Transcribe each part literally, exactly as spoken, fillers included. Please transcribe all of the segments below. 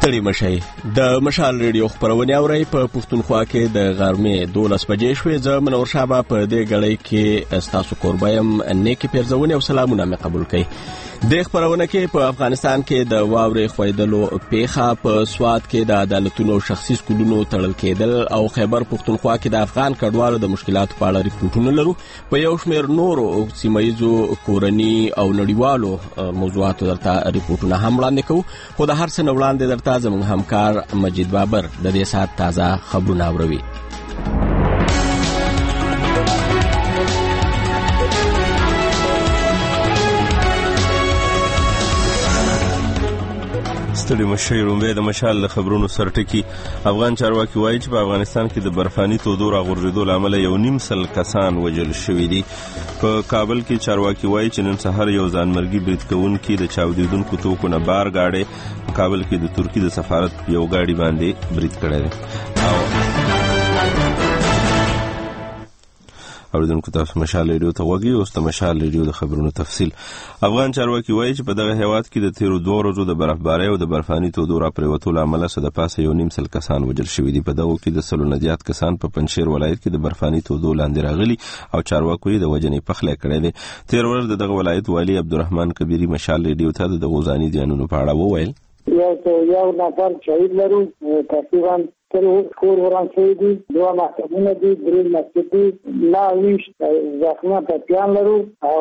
ستړي مشئ د مشال ریډیو خبرونه اورئ په پښتونخوا کې د غرمې دولس بجې شوې. زه منور شابه په دې غړې کې استاسو قربایم نیکی پیرزونه او سلامونه مې قبول کړئ. د خبرونه کې په افغانستان کې د واورې خویدلو پیښه، په سواد کې د عدالتونو شخصي سکولونو تړل کېدل او خیبر پښتونخوا کې د افغان کډوالو د مشکلاتو په اړه ریپورتونه لرو. په یو شمېر نورو سیمایزو کورني او نړیوالو موضوعاتو درته ریپورتونه هم وړاندې کوو. خو د هر څه نه وړاندې درته زموږ همکار مجید بابر د دې ساعت تازه خبرونه اوري. ستړي مشئ رومبه د مشال له خبرونو سرټکی. افغان چارواکي وایي چې په افغانستان کې د برفاني تودو راغورځېدو له امله یو نیم سل کسان وژل شوي دي. په کابل کې چارواکي وایي چې نن سهار یو ځانمرګي برید کوونکي د چاودېدونکو توکو نه بار گاډي په کابل کې د ترکیې د سفارت یو گاډي باندې برید کړی دی. اوریدونکو تاسو مشال ریډیو ته وګورئ. اوس د مشال ریډیو د خبرونو تفصیل. افغان چارواکي وایي چې په دغه هیواد کې د تیرو دوه ورځو د برفبارۍ او د برفاني تودو راپرېوتو له امله څه د پاسه یو نیم سل کسان وژل شوي دي. په دغو کې د سلو نه زیات کسان په پنجشیر ولایت کې د برفاني تودو لاندې راغلي او چارواکو یې د وژنې پخلی کړی دی. تیر ورځ د دغه ولایت والي عبدالرحمن کبیری مشال ریډیو ته د دغو ځاني زیانونو په اړه وویل. یو یو نفر شهید لرو، تقریبا تر کور وران شوی دي، دوه محکمونه دي، درې مسجد دي، نه ویش زخمه پاتیان لرو او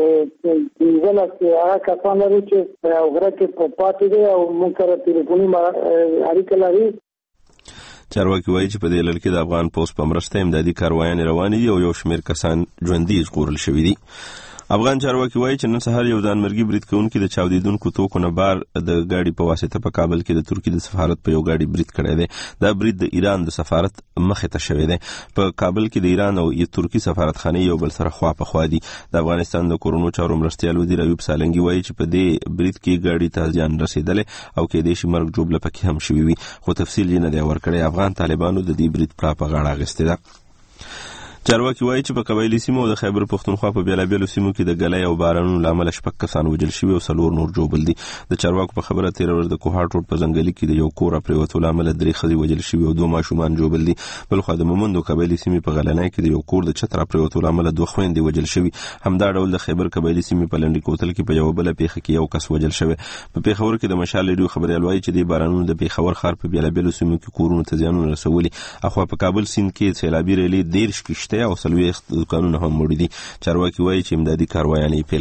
پنځلس هغه کسان لرو چې غره کې په پاتې دي او موږ سره تلیفوني اړیکه لري. چارواکي وایي چې په دې لړ کې د افغان پوسټ په مرسته امدادي کاروایانې روانې دي او یو شمېر کسان ژوندي ژغورل شوي دي. افغان چارواکي وایي چې نن سهار یو ځانمرګي برید کوونکي د چاودېدونکو توکو نه بار د ګاډي په واسطه په کابل کې د ترکیې د سفارت په یو ګاډي برید کړی دی. دا برید د ایران د سفارت مخې ته شوی دی. په کابل کې د ایران او ترکیې سفارتخانې یو بل سره خوا په خوا دي. د افغانستان د کورونو چارو مرستیال وزیر ایوب سالنګي وایي چې په دې برید کې ګاډي ته زیان رسېدلی او کېدای شي مرګ ژوبله پکې هم شوي وي، خو تفصیل یې نه دی ورکړی. افغان طالبانو د دې برید پړه په غاړه اخیستې ده. چارواکي وایي چې په قبایلي سیمو او د خیبر پښتونخوا په بیلابیلو سیمو کې د ګلۍ او بارانونو له امله شپږ کسان وژل شوي او څلور نور ژوبل دي. د چارواکو په خبره تېره ورځ د کوهاټ روډ په ځنګلي کې د یو کور راپرېوتو له امله درې ښځې وژل شوي او دوه ماشومان ژوبل دي. بلخوا د مومندو قبایلي سیمې په غلنۍ کې د یو کور د چت راپرېوتو له امله دوه خویندې وژل شوي. همدا ډول د خیبر قبایلي سیمې په لنډي کوتل کې په یوه بله پیښه کې یو کس وژل شوی. په پېښور کې د مشال ریډیو خبریال وایي چې د بارانونو د پېښور ښار په بیلابیلو سیمو کې کورونو ته زیانونه رسولي. اخوا په کابل سیند کې سیلابي ریلې دېرش کښتۍ او څلوېښت دوکانونه هم مړي دي. چارواکي وایي چې امدادي کاروایانې یې پیل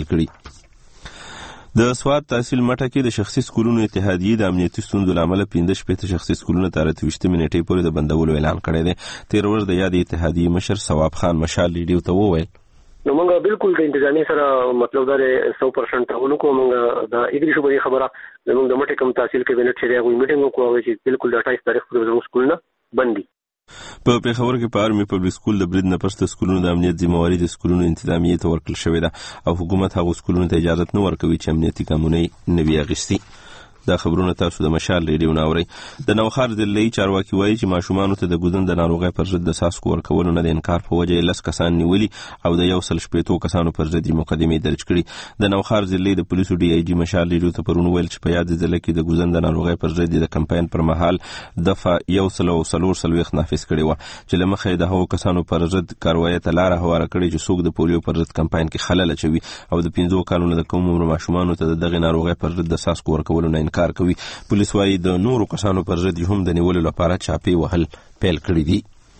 کړي. د سواد تحصیل مټه کې د شخصي سکولونو اتحادیې د امنیتي ستونزو له امله پنځه شپېته شخصي سکولونه تر اته ویشتمې نېټې پورې د بندولو اعلان کړی دی. تېره ورځ د یادې اتحادیې مشر ثواب خان مشال ریډیو ته وویل. نو موږ بالکل د انتظامی سره مطلب دا سو پرسنټ تعاون کوو. موږ د اګری شو به خبره موږ د مټې کم تحصیل کابینټ چې راغوي میټینګ وکړو چې بالکل د اټایس تاریخ پورې زموږ سکولونه بند دي. په پېښور کې په آرمي پبلک سکول د برید نه پس د سکولونو د امنیت ذمہواري د سکولونو انتظامیې ته ورکړل شوې ده او حکومت هغو سکولونو ته اجازه نه ورکوي چې امنیتي ګامونه یې نه وي اخیستي. دا خبرونه تاسو د مشال ریډیو نه اورئ. د نوښار ضلعي چارواکي وایي چې ماشومانو ته د ګوزن د ناروغۍ پر ضد د څاڅکو ورکولو نه د انکار په وجه یې لس کسان نیولي او د یو سل شپېتو کسانو پر ضد یې مقدمې درج کړي. د نوښار ضلعي د پولیسو ډي آی جي مشال ریډیو ته پرون وویل چې په یاد ضلع کې د ګوزن د ناروغۍ پر ضد د کمپاین پر مهال دفعه یو سل او څلور څلوېښت نافذ کړې وه چې له مخې د هغو کسانو پر ضد کاروایۍ ته لاره هواره کړې چې څوک د پولیو پر ضد کمپاین کې خلل اچوي او د پنځو کالونو د کم عمر ماشومانو ته د دغې ناروغۍ پر ضد د څاڅکو ورکولو نه انکار کوي. پولیس وایي د نورو کسانو پر ضد هم د نیولو لپاره چاپې وهل پیل کړي دي.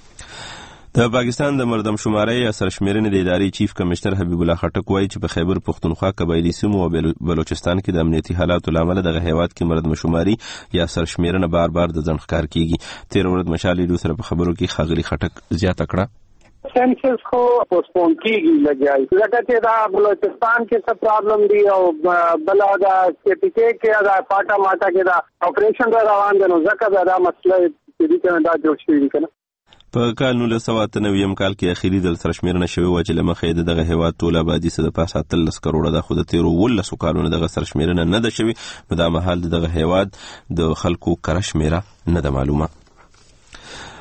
د پاکستان د مردم شمارۍ یا سرشمېرنې د ادارې چیف کمشنر حبیب الله خټک وایي چې په خیبر پښتونخوا قبایلي سیمو او بلوچستان کې د امنیتي حالاتو له امله دغه هیواد کې مردم شماري یا سرشمېرنه بار بار د ځنډ ښکار کیږي. تېره ورځ مشال ریډیو سره په خبرو کې ښاغلي خټک زیاته کړه. سینسس کو پوسټپون کیږي لګیای ځکه چې دا بلوچستان کې څه پرابلم دی او بل دا سټیټیک کې دا پاټا ماټا کې دا اپریشن روان دي نو ځکه دا مسله دې کنه دا جوړ شوی کنه. په کال نولس سوه اته نوي کال کې اخیری ځل سرشمېرنه شوې وه چې له مخې د دغه هېواد ټوله آبادي څه د پاسه اتلس کروړه ده، خو د تېرو اوولسو کالونو دغه سرشمېرنه نه ده شوې. په دا مهال د دغه هېواد د خلکو کره شمېره نه ده معلومه.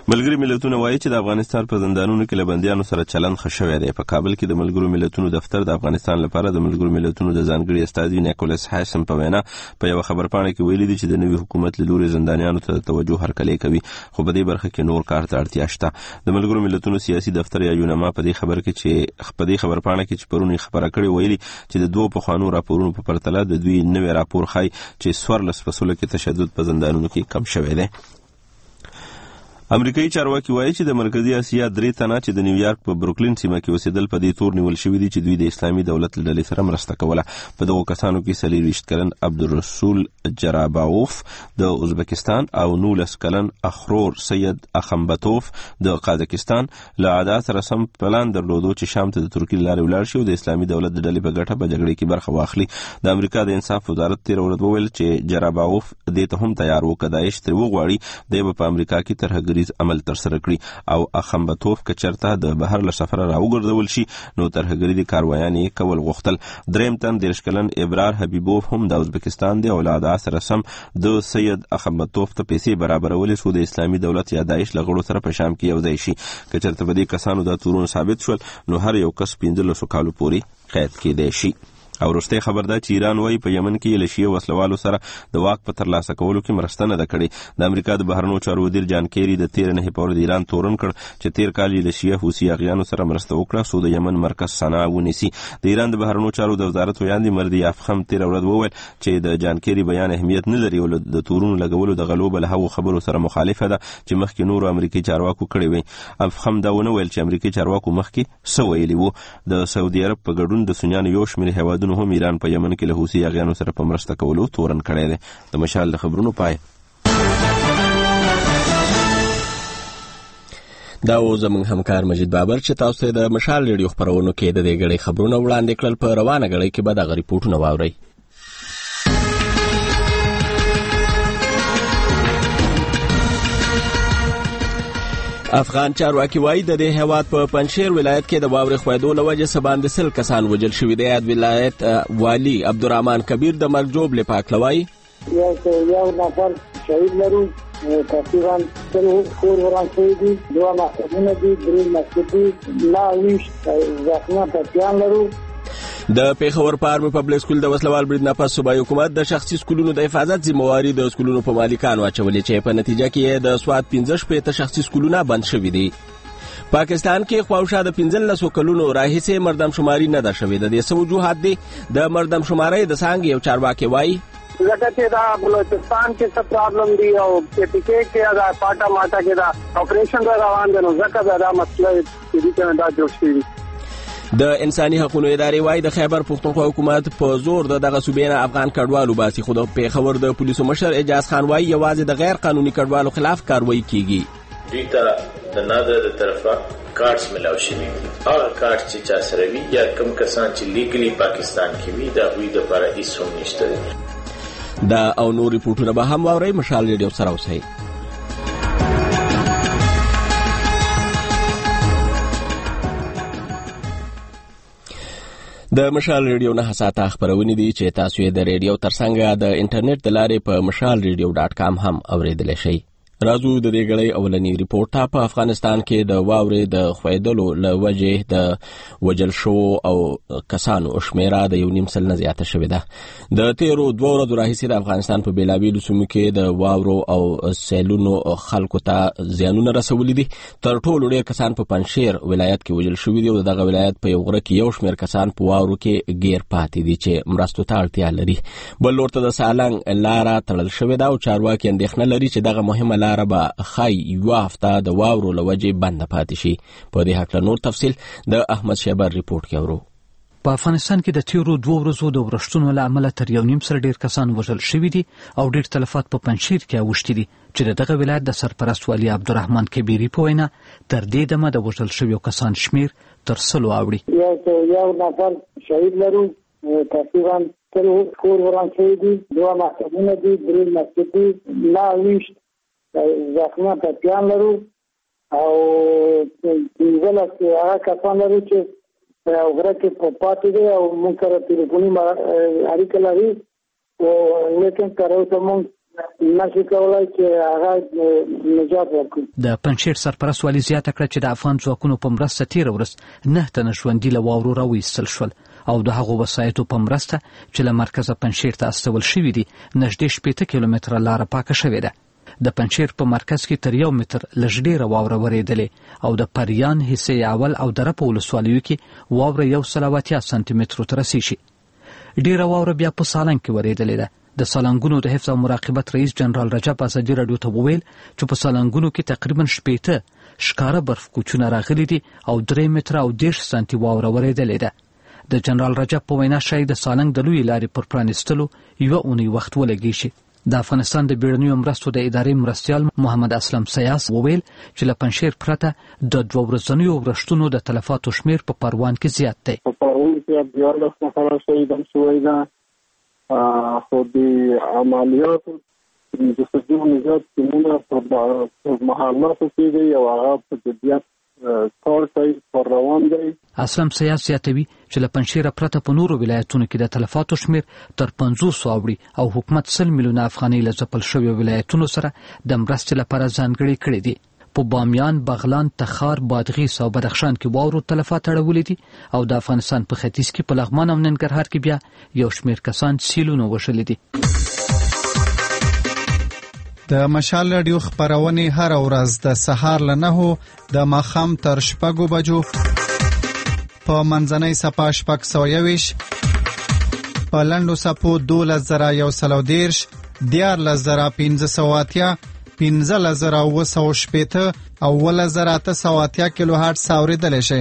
ملګري ملتونه وایي چې د افغانستان په زندانونو کې له بندیانو سره چلند ښه شوی دی. په کابل کې د ملګرو ملتونو دفتر د افغانستان لپاره د ملګرو ملتونو د ځانګړي استازي نیکولس هایسم په وینا په یو خبرپاڼه کې ویلي دي چې د نوي حکومت له لوري زندانیانو ته توجه هرکلی کوي، خو په دې برخه کې نور کار ته اړتیا شته. د ملګرو ملتونو سیاسي دفتر یا یونما په دې خبر کې چې په دې خبرپاڼه کې چې پرونی خبره کړې ویلي چې د دوه پخوانو راپورونو په پرتله د دوی نوې راپور ښایي چې څوارلس فصلو کې تشدد په زندانونو کې کم شوی دی. امریکایي چارواکي وایي چې د مرکزي اسیا درې تنه چې د نیویارک په بروکلین سیمه کې اوسېدل په دې تور نیول شوي دي چې دوی د اسلامي دولت له ډلې سره مرسته کوله. په دغو کسانو کې څلېرویشت کلن عبدالرسول جراباوف د ازبکستان او نولس کلن اخرور سید اخمبتوف د قازقستان له اعدا سره سم پلان درلودو چې شام ته د ترکیې له لارې ولاړ شي او د اسلامي دولت د ډلې په ګټه په جګړې کې برخه واخلي. د امریکا د انصاف وزارت تېره ورځ وویل چې جراباوف دې ته هم تیار و که داعش ترې وغواړي دی به په امریکا کې ترهګریز عمل ترسره کړي او اخمبتوف که چېرته د بهر له سفره راوګرځول شي نو ترهګري کاروایانې کول غوښتل. دریم تن دېرش کلن ابرار حبیبوف هم د ازبکستان دی او له اعدا سره سم د سید اخمبتوف ته پیسې برابرولې څو د اسلامي دولت یا داعش له غړو سره په شام کې یوځای شي. که چېرته به دې کسانو دا تورونه ثابت شول نو هر یو کس پنځلسو کالو پورې قید کېدی شي. او وروستی خبر ده چې ایران وایي په یمن کې له شیعه وسلوالو سره د واک په ترلاسه کولو کې مرسته نه ده کړې. د امریکا د بهرنیو چارو وزیر جان کیری د تېرې نهې په ورځ د ایران تورن کړ چې تېر کال یې له شیعه حوثي اغیانو سره مرسته وکړه څو د یمن مرکز صنعا ونیسي. د ایران د بهرنیو چارو د وزارت ویاندې مردي افخم تېره ورځ وویل چې د جان کیری بیان اهمیت نه لري او د تورونو لګولو د غلو به له هغو خبرو سره مخالفه ده چې مخکې نورو امریکایي چارواکو کړې وي. افخم دا ونه ویل چې امریکایي چارواکو مخکې څه ویلي وو. د سعودي عرب په ګډون د سنیانو یو شمېر هیوادونو هم ایران په یمن کې له حوثي اغیانو سره په مرسته کولو تورن کړی دی. د مشال د خبرونو پای. دا و زموږ همکار مجید بابر چې تاسو ته د مشال ریډیو خبرونو کې د دې غړي خبرونه وړاندې کړل. په روانه غړي کې به د ریپورتونه واورئ. افغان چارواکي وایي د دې هیواد په پنجشیر ولایت کې د واورې ښویېدو له وجې څه باندې سل کسان وژل شوي دي. د ولایت والي عبدالرحمن کبیر د مرګ جوړ پاک لوایي یو نفر شهید لرو، تقریبا سل کور وران شوي دي، دوه مکتبونه دي، درې مسجد دي، نهه ویشت زخمیان ټپیان لرو. د پیښور په آرمي پبلک سکول د وسلوال برید نه پس صوبایي حکومت د شخصي سکولونو د حفاظت ذمہواري د سکولونو په مالکانو اچولې چې په نتیجه کې د سواد پنځه شپېته شخصي سکولونه بند شوي دي. پاکستان کې خواوشا د پنځلسو کلونو راهیسې مردم شماري نه ده شوې. د دې څه وجوهات دي؟ د مردم شمارۍ د څانګې یو چارواکي وایي لکه چې دا بلوچستان کې څه پرابلم دی او پی پی کې کې دا پاټا ماټا کې دا اپریشن روان دی نو ځکه دا مسله دې دا جوړ شوی. د انساني حقوقو ادارې وایي د خیبر پښتونخوا حکومت په زور د دغه صوبې نه افغان کډوالو باسي، خو د پیښور د پولیسو مشر اجاز خان وایي یوازې د غیر قانوني کډوالو خلاف کاروایی کیږي. دوی ته د نادر د طرفه کارت ملاو شوي دي. هغه کارت چې چا سره وي یا کوم کسان چې لیګلی پاکستان کې وي د هغوی دپاره هېڅ هم نشته دی. دا او نور ریپورټونه به هم واورئ. مشال ریډیو سره اوسئ. د مشال ریډیو نه ساعته خبرونه دي چې تاسو یې د ریډیو ترڅنګ د انټرنیټ د لارې په مشال ریډیو ډاټ کام هم اوریدلی شئ. راځو د دې غړي اولنی ریپورت ته. په افغانستان کې د واورې د ښویېدلو له وجې د وجل شو او کسانو شمیره د یو نیم سل نه زیاته شوې ده. د تیرو دوه ورځو راهیسې د افغانستان په بېلابېلو سیمو کې د واورو او سیلونو خلکو ته زیانونه رسولي دي. تر ټولو ډېر کسان په پنجشیر ولایت کې وژل شوي دي او دغه ولایت په یو غره کې یو شمېر کسان په واورو کې ګیر پاتې دي چې مرستو ته اړتیا لري. بل لور ته د سالنګ لاره تړل شوې ده او چارواکي اندېښنه لري چې دغه مهمه لاره به ښایي یوه هفته د واورو له وجې بنده پاتې شي. په دې هکله نور تفصیل د احمد شیبر ریپورټ کې اورو. په افغانستان کې د تیرو دوه ورځو د ورښتونو له امله تر یو نیم سره ډېر کسان وژل شوي دي او ډېر تلفات په پنجشیر کې اوښتي دي چې د دغه ولایت د سرپرست والي عبدالرحمن کبیري په وینا تر دې دمه د وژل شویو کسان شمیر تر سلو اوړي. یو نفر شهید لرو، تقریبا سل کور وران شوي دي، دوه مکتبونه دي، درې مسجد دي، نهه ویشت زخمیان ټپیان لرو او پنځلس هغه کسان لرو چې په غره کې پاتې دي او موږ سره تلیفوني اړیکه لري، لیکن تر اوسه موږ نشي کولای چې هغه نجات ورکړي. د پنجشیر سرپرست والي زیاته کړه چې د افغان ځواکونو په مرسته تېره ورځ نه تنه ژوندي له واورو راوایستل شول او د هغو وسایطو په مرسته چې له مرکزه پنجشیر ته استول شوي دي نږدې شپېته کیلومتره لاره پاکه شوې ده. د پنجشیر په مرکز کې تر یو متر لږ ډېره واوره ورېدلې او د پریان حصې اول او دره په ولسوالیو کې واوره یو سل او اتیا سانتي مترو ته رسیږي. ډېره واوره بیا په سالنګ کې ورېدلې ده. د سالنګونو د حفظ او مراقبت رئیس جنرال رجب ازادي راډیو ته وویل چې په سالنګونو کې تقریبا شپېته ښکاره برف کوچونه راغلي دي او درې متره او دېرش سانتي واوره ورېدلې ده. د جنرال رجب په وینا شاید د سالنګ د لویې لارې پر پرانیستلو یوه اونۍ وخت ولګي شي. د افغانستان د بیړنیو مرستو د ادارې مرستیال محمد اسلم سیاس وویل چې له پنجشیر پرته د دوه ورځنیو ورښتونو د تلفاتو شمیر په پروان کې زیات دی. په پروان کې دیارلس نفره شهیدان شوي ده، خو د عملیاتو د جسدي نجات ټیمونه په محلاتو کې دي او هغه په جدیت کار کوي، پر روان دی. اسلم سیاس زیاتوي چې له پنجشیره پرته په نورو ولایتونو کې د تلفاتو شمیر تر پنځوسو اوړي او حکومت سل میلیونه افغانۍ له ځپل شویو ولایتونو سره د مرستې لپاره ځانګړې کړې دي. په بامیان، بغلان، تخار، بادغیس او بدخشان کې واورو تلفات اړولې دي او د افغانستان په ختیځ کې په لغمان او ننګرهار کې بیا یو شمیر کسان سیلونه وشلې دي. د مشال رادیو خبرونه هر ورځ د سهار له نهو د ماښام تر شپږو بجو په منځنۍ صفه شپږ سوه یویش، په لنډو صفو دولس زره یو سل او دېرش، دیارلس زره پنځه سوه اتیا، پنځلس زره اوه سوه شپېته او اوولس زره اته سوه اتیا کیلو هرټز اورېدلی شئ.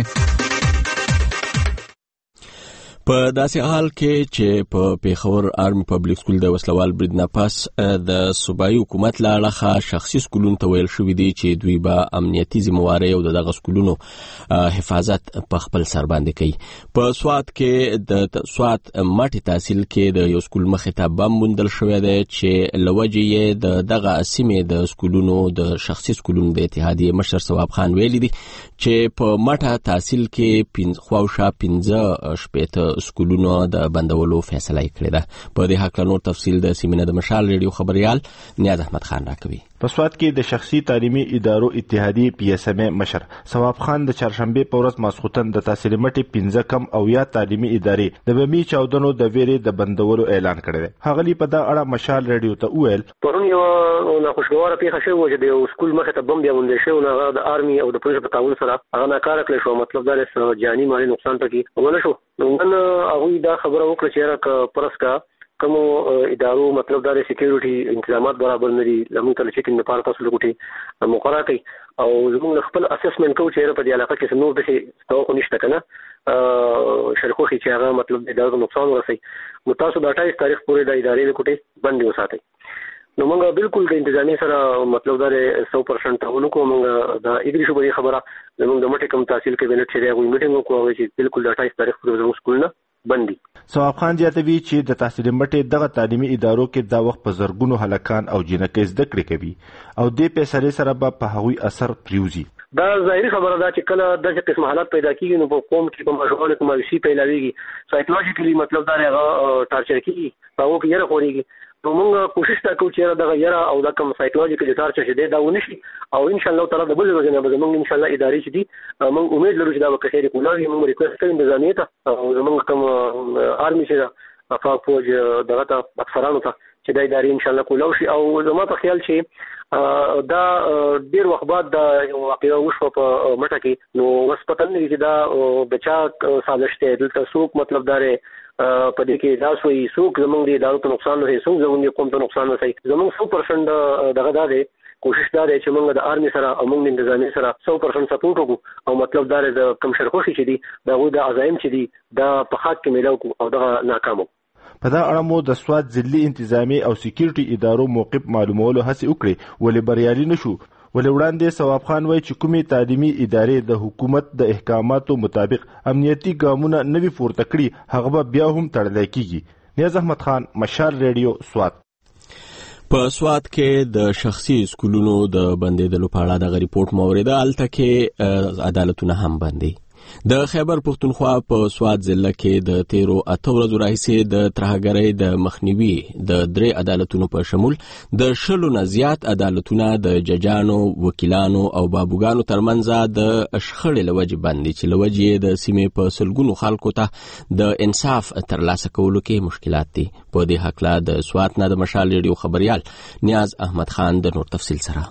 په داسې حال کې چې په پیښور آرمي پبلیک سکول د وسلوال برید نه پس د صوبایي حکومت له اړخه شخصي سکولونو ته ویل شوي دي چې دوی به امنیتي ذمهوارۍ او د دغه سکولونو حفاظت په خپل سر باندې کوي. په سوات کې د سوات مټي تحصیل کې د یو سکول مخې ته بم موندل شوی دی چې له وجې یې د دغه سیمې د سکولونو د شخصي سکولونو د اتحادیې مشر ثواب خان ویلي دي چې په مټه تحصیل کې خواوشا پنځه شپېته سکولونو د بندولو فیصله کړې ده. په دې هکله نور تفصیل د سیمینه د مشال ریډیو خبريال نیاز احمد خان راکوي. په سوات کې د شخصي تعلیمي ادارو اتحادیې پی اس ام مشر ثواب خان د چهارشنبه په ورځ ماسخوتن د تحصیل مټي پنځه کم او یا تعلیمي ادارې د بمی چاودنو د ویرې د بندولو اعلان کړی دی. هغلی په دا اړه مشال ریډیو ته وویل پرون یو ناخوشګواره پیښه شوې و چې د سکول مخې ته بم بیا وندې شو، نو هغه د آرمي او د پولیسو په تعاون سره هغه ناکاره کړی شو. مطلب دا دی جاني مالي نقصان پکې ونه شو. نو نن هغوی دا خبره وکړه چې یاره پرسکا کومو ادارو مطلب دا سکیورټي انتظامات برابر نه دي، زموږ ته چیکینګ لپاره تاسو لګوټي مقرره کړئ او زموږ خپل اسسمنټ کوو چې په دې علاقه کې نور د توقع نشته کنه شرخوخي چې هغه مطلب د ادارو نقصان ورسي. نو تاسو د اټایس تاریخ پورې د ادارې لګوټي باندې وساتئ. نو موږ بالکل د انتظامی سره مطلب دا سو پرسنټ تعاون کوو. موږ د اګری شو به خبره زموږ د مټي کم تحصیل کې بنټ شریعه غوښتنه میټینګ کوو چې بالکل د اټایس تاریخ پورې زموږ سکول نه بندي. ثواب خان زیاتوي چې د تحصیل مټي دغه تعلیمي ادارو کې دا وخت په زرګونو هلکان او جنکې زده کړې کوي او دې پیسې سره به په هغوی اثر پریوزي. دا ظاهري خبره ده چې کله دغه قسم حالات پیدا کیږي نو په قوم کې په مشغول کې مایوسي پیلاویږي، سایکولوژیکلی مطلب دا هغه ټارچر کیږي، هغه کې یره خوريږي. نو موږ کوشش وکړو چې دا یره او دا کوم سایکولوژیکلی ټارچر چې دا ونشي او ان شاء الله تعالی د بل ورځې نه به موږ ان شاء الله ادارې چې دي موږ امید لرو چې دا به خیر کولاوي. موږ ریکوست کوو د ځانې ته او موږ کوم آرمي چې افاق فوج دغه ته افسرانو ته چې دا ادارې ان شاء الله کولاو شي. او زما په خیال چې دا ډیر وخت بعد دا واقعا وشو په مټه کې نو وسپتن چې دا بچا سازش ته دلته سوق مطلب داره په دې کې دا سوی سوق زمونږ د ادارو ته نقصان نه سوق زمونږ قوم ته نقصان نه سي. زمونږ سو پرسنټ دغه دا دی کوشش دا دی چې موږ د آرمي سره او موږ د انتظامی سره سو پرسنټ سپورټ وکړو او مطلب دا د کم شرخوشي چې دي دا غو د عزایم چې دي دا په خاط کې ملاو کو او دغه ناکامو. په دا اړه مو د سوات ضلعي انتظامی او سکیورټي ادارو موقف معلومولو هڅه وکړې ولې بریالي نشو. ولې وړاندې ثواب خان وایي چې کومې تعلیمي ادارې د حکومت د احکاماتو مطابق امنیتي ګامونه نوي پورته کړي هغه به بیا هم تړلی کیږي. نیاز احمد خان، مشال ریډیو، سوات. په سوات کې د شخصي سکولونو د بندیدلو په اړه د ریپورت مو اوریده، الته کې عدالتونه هم بندي. د خیبر پښتونخوا په سواد ضلع کې د تیرو اته ورځو راهیسې د ترهګرۍ د مخنیوي د درې عدالتونو په شمول د شلو نه زیات عدالتونه د ججانو، وکیلانو او بابوګانو ترمنځ د شخړې له وجې بند دي چې له وجې د سیمې په سلګونو خلکو ته د انصاف ترلاسه کولو کې مشکلات دي. په دې هکله د سوات نه د مشال ریډیو خبريال نیاز احمد خان د نور تفصیل سره.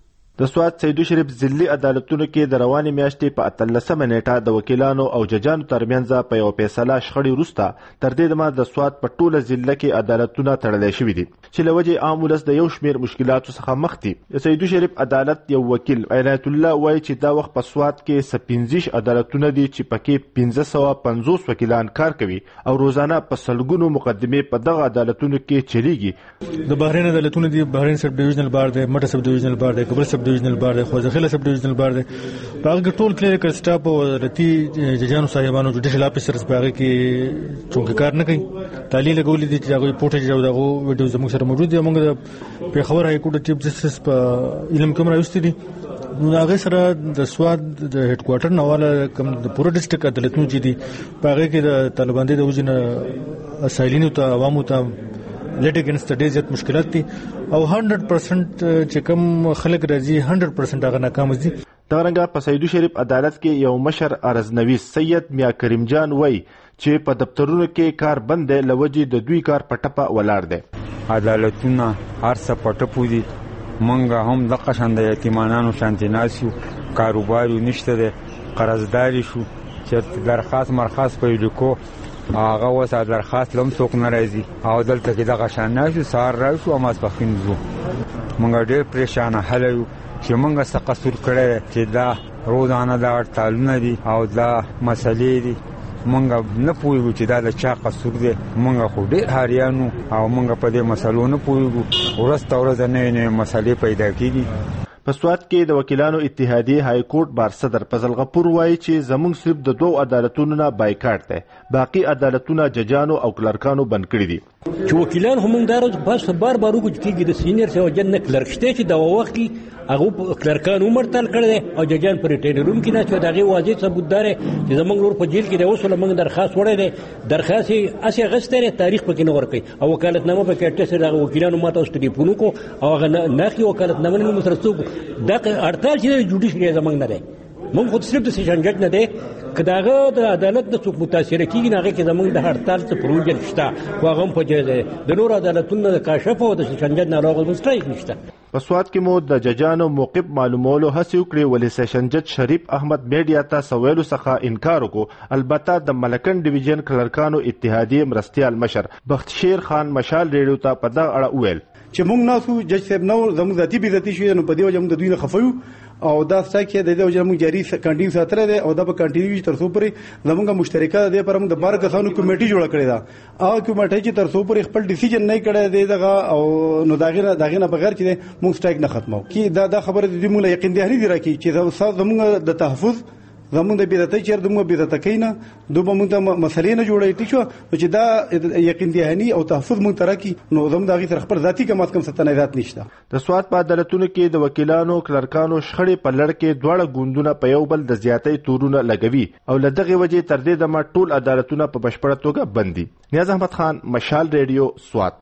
د سوات سیدو شریف ضلعي عدالتونو کې د روانې میاشتې په اتلسمه نیټه د وکیلانو او ججانو ترمنځ په یو فیصله شخړې وروسته تر دې دمه د سوات په ټوله ضلع کې عدالتونه تړلې شوي دي چې له وجې عام ولس د یو شمېر مشکلاتو څخه مخ دي. د سیدو شریف عدالت یو وکیل عنایت الله وایي چې دا وخت په سوات کې څه پنځه عدالتونه دي چې پکې پنځه سوه پنځوس وکیلان کار کوي او روزانه په سلګونو مقدمې په دغه عدالتونو کې چلیږي. د بحرین عدالتونه دي، بحرین سب ډیویژنل بار دی، مټه سب ډیویژنل بار دی، کابل سب ډیویژنل بار دی، خوځخله سب ډیویژنل بار دی. باغ ټول کلیریکل سټاف او رتی ججانو صاحبانو جوډیشل افیسرز باغ کې څنګه کار نه کوي. تعلیل لګولې دي چې هغه فوټیج او دغه ویډیو زموږ سره موجود دي. موږ د پیښور های کورټ چیف جسټس په علم کوم راوستي دي. نو هغه سره د سواد د هډ کوارټر نواله کوم د پوره ډیسټریکټ عدالتونو چې دي باغ کې د طالباندې د وجنه اسایلینو ته عوامو ته لیټیګنس ته ډېر زیات مشکلات دي او هنډرډ پرسنټ چې کوم خلک راځي هنډرډ پرسنټ هغه ناکام دي. دغه رنګه په سیدو شریف عدالت کې یو مشر ارزنویس سید میا کریم جان وای چې په دفترونو کې کار بند دی لوجې د دوی کار په ټپه ولاړ دی. عدالتونه هر څه په ټپو دي. مونږ هم دغه شان د یتیمانانو شانتي ناس یو، کاروبار نشته دی، قرضداري شو چې درخواست مرخواست پیدا کو هغه وسه درخواست لم څوک نه راځي او دلته کې دغه شان نشو سهار راشو او ماسپښین ځو. مونږ ډېر پریشانه حال یو چې مونږ څه قصور کړی چې دا روزانه دا هړتالونه دي او دا مسلې دي. مونږ نه پوهیږو چې دا د چا قصور دی. مونږ خو ډېر حاریانو او مونږ په دې مسلو نه پوهیږو. ورځ تر ورځه نوې نوې مسلې پیدا کېږي. په سوات کې د وکیلانو اتحادیې های کورټ بار صدر فضل غفور وایي چې زموږ صرف د دوه عدالتونو نه بایکاټ دی، باقي عدالتونه ججانو او کلرکانو بند کړي دي. چې وکیلان هم دارو بس بار بار وګورئ چې د سینیئر سیو جن کلرک شته چې د وخت هغه کلرکان عمر تل کړی او ججان پر ټینر روم کې نه چې دغه واضح ثبوت دار چې زمونږ لور په جیل کې د اوسه لمنګ درخواست وړی دی، درخواست یې اسی غستره تاریخ پکې نه ورکړي او وکالتنامه په کې ټیسټ دغه وکیلانو ماته اوس ټلیفون کو او هغه نه وکالتنامه نه مسر څوک دغه اړتال چې جوډیشري زمونږ نه دی. مونږ خود صرف د سیشن جج نه دی که دغه د عدالت د څوک متاثر کیږي نه هغه کې زمونږ د هړتال څخه پروژه شته خو هغه په جزه د نور عدالتونو د کاشف او د سیشن جج نه راغلی مستریک نشته. په سوات کې مو د ججانو موقف معلومولو هڅه وکړې ولې سیشن جج شریف احمد میډیا ته سوالو څخه انکار وکړو. البته د ملکن ډیویژن کلرکانو اتحادیې مرستیال مشر بختشیر خان مشال ریډیو ته په دغه اړه وویل چې مونږ ناسو جج صاحب نو زموږ ذاتی بي ذاتی شوی نو په دې وجه موږ د دوی نه خفیو او دا څه کې د دې وجه موږ جاری کنټینیو ساتره دي او دا په کنټینیو تر څو پرې زموږه مشترکه ده پر موږ د بار کسانو کمیټي جوړ کړې ده او کمیټي چې تر څو پرې خپل ډیسیژن نه کړی دی دغه او نو داغه داغه نه بغیر چې موږ سټایک نه ختمو کی دا دا خبره دې موږ یقین دهني دي راکې چې زموږ د تحفظ زموږ د بیرته چیر دمو بیرته کینا دوه موږ د مسلې نه جوړې ټی شو چې دا یقین دهني او تحفظ موږ ترکی نو زموږ دغه تر خبر ذاتی کم از کم ستنیزات نشته. د سوات په عدالتونو کې د وکیلانو کلرکانو شخړې په لړ کې دواړه ګوندونه په یو بل د زیاتې تورونه لګوي او لدغه وجې تر دې د ما ټول عدالتونه په بشپړه توګه بند دي. نیاز احمد خان مشال ریډیو سوات.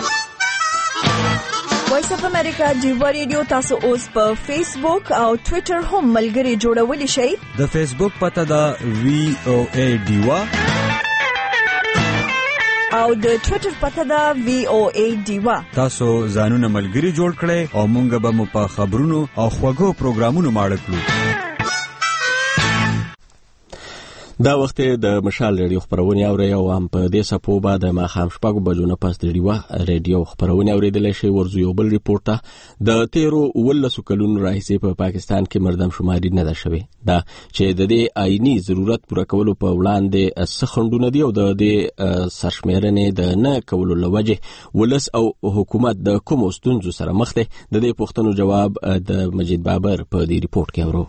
وایس اف امریکا ډیوا ریډیو تاسو اوس په فیسبوک او ټوئیټر هم ملګري جوړولی شئ. د فیسبوک پته ده وی او ای ډیوا او د ټوئیټر پته ده وی او ای ډیوا. تاسو ځانونه ملګري جوړ کړئ او مونږ به مو په خبرونو او خوږو پروګرامونو ماړه کړو. دا وخت د مشال ریډیو خبرونه اوري او هم په دې سپو بعد ما خام شپږ بجو نه پاس د ریډیو خبرونه اوریدل شي. ورزو یو بل ریپورټه د تیرو ولسو کلونو راهیسې په پاکستان کې مردم شماري نه ده شوی دا چې د دې آئینی ضرورت پوره کولو په وړاندې سخندونه دي او د دې سرشمیرنې د نه کولو لوجه ولس او حکومت د کوم ستونزو سره مخ دي. د دې پوښتنو جواب د مجید بابر په دې ریپورت کې اورو.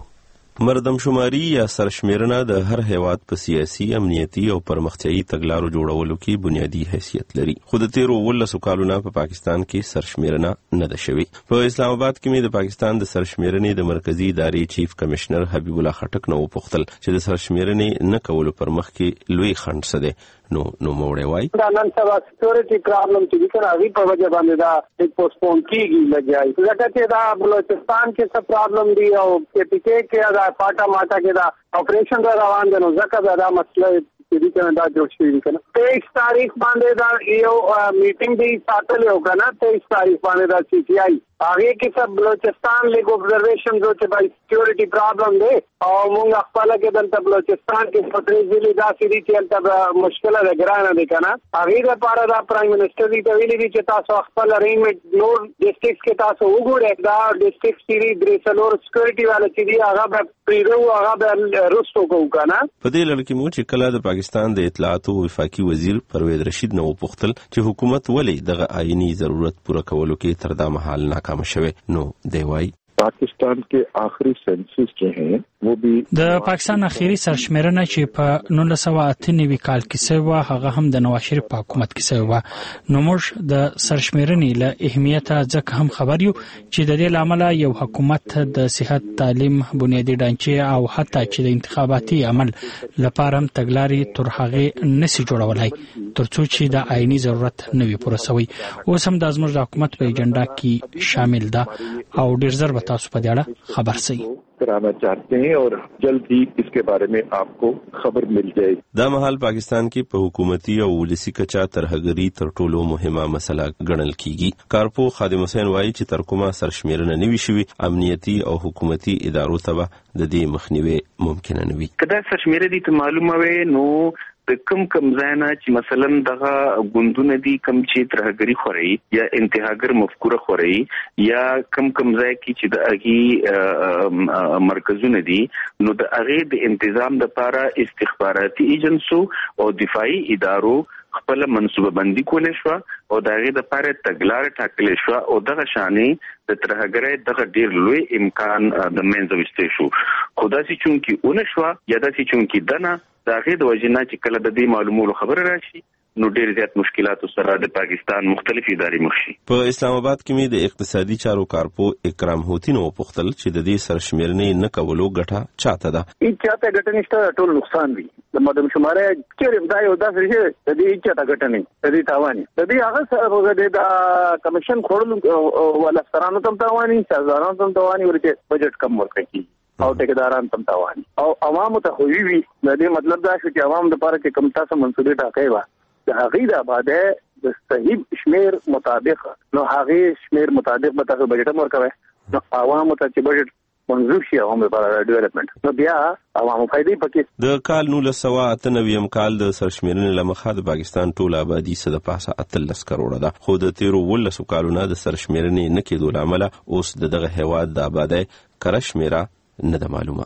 مردم شماري یا سرشمیرنه د هر هیواد په سیاسي، امنیتي او پرمختیایي تګلارو جوړولو کې بنیادی حیثیت لري. خو د تیرو ولسو کالونو په پاکستان کې سرشمیرنه نه ده شوې. په اسلام آباد کې مې د پاکستان د سرشمیرنې د مرکزی ادارې چیف کمشنر حبیب الله خټک نه وپوښتل چې د سرشمیرنې نه کولو پر مخ کې لوی خنډ څه دی. نو نو موړی وای دا نن سبا سکیورټي پرابلم چې کړه هغه په وجه باندې دا یک پوسټپون کیږي لګیای ځکه چې دا بلوچستان کې څه پرابلم دی او پی پی کے کې دا پاټا ماټا کې دا اپریشن را روان دي نو ځکه دا مسله چې دا دا جوړ شوی کنه. تیئیس تاریخ باندې دا یو میټینګ دی ساتل یو کنه تیئیس تاریخ باندې دا سی ٹی آئی هغه کې سب بلوچستان لیګ observation جو چې بای سکیورټي پرابلم دی او موږ خپل کې د بلوچستان کې پټري ضلع دا سړي چې تل مشکله ده ګرانه دي کنه. هغه لپاره دا پرایم منسٹر دی ویلي دي چې تاسو خپل ارینجمنت نور ډیسټریکټ کې تاسو وګورئ دا ډیسټریکټ سری درې څلور سکیورټي والا چې دی هغه به پریرو هغه به رستو کو کنه. په دې لړ کې مو چې کله د پاکستان د اطلاعات او وفاقي وزیر پرویز رشید نو پوښتل چې حکومت ولې دغه آئینی ضرورت پوره کولو کې تر دا مهال ناکام شوه نو دی وای पाकिस्तान के आखिरी सेंसस जो हैं वो भी د پاکستان اخیری سرشمیرنه چې په نولس سوه اته نوي کال کې سوه هغه هم د نواز شریف په حکومت کې سوه. نو موږ د سرشمیرنې له اهمیت ځکه هم خبر یو چې د دې لامل یو حکومت د صحت، تعلیم، بنیادی ډانچې او حتی چې د انتخاباتي عمل لپاره هم تګلارې تر هغه نسی جوړولای ترڅو چې د آئینی ضرورت نوي پوره شوی. اوس هم د زموږ د حکومت په ایجنډا کې شامل ده او ډیر زر تاسو په دې اړه خبر سئ कराना चाहते हैं और जल्द ही इसके बारे में आपको खबर मिल जाएगी. دا مهال پاکستان کې په حکومتي او ولسی کچا ترهګری تر ټولو مهمه مسله ګڼل کیږي. کارپو خادم حسین وایي چې تر کومه سرشمیرنه نوي شوی امنیتي او حکومتي ادارو ته د دې مخنیوي ممکن نه وي. کله سرشمیره دي ته معلومه وي نو د کم کم ځاینا چې مثلا دغه ګوندونه دي کم چې ترهګری خوري یا انتهاګر مفکوره خوري یا کم کم ځای کې چې د اغي مرکزونه دي نو د اغي د تنظیم د لپاره استخباراتي ایجنسو او دفاعي ادارو خپل منصوبه بندي کولې شو او دغه د لپاره تګلار ټاکلې شو او دغه شانې د ترهګرۍ دغه ډیر لوی امکان د منځ وسته شو. خدا سي چونکی اون شو یا د سي چونکی دنه دغه د وجنه چې کله د دې معلوماتو خبر راشي نو ډیر زیات مشکلات سره د پاکستان مختلف ادارې مخ شي. په اسلام آباد کې مې د اقتصادي چارو کارپو اکرام هوتی نو پوښتل چې د دې سرشمیرنې نه کولو ګټه چاته ده. هیڅ چاته ګټه نشته، ټول نقصان دی. د مردم شماره چې دا یو داسې شی د دې چاته ګټه نه د دې تاواني د دې هغه سره د کمیشن خورل ولا سترانو تم تاواني سازارانو تم تاواني ورته بجټ کم ورکړي او ټیکداران تم تاواني او عوامو ته خو وی وی د دې مطلب دا چې عوام د لپاره چې کم تاسو منسوبې ټاکي وا د هغې د آباده د صحیح شمیر مطابق نو هغې شمیر مطابق به تاسو بجټ هم ورکوئ نو عوامو ته چې بجټ منظور شي عوام لپاره ډیولپمنٹ نو بیا عوامو فائدې پکې. د کال نولس سوه اته نوي کال د سرشمیرنې له مخه د پاکستان ټول آبادي څه د پاسه اتلس کروړه ده خو د تیرو ولسو کالونو د سرشمیرنې نه کېدو له امله اوس د دغه هیواد د آبادۍ کره شمیره نه ده معلومه.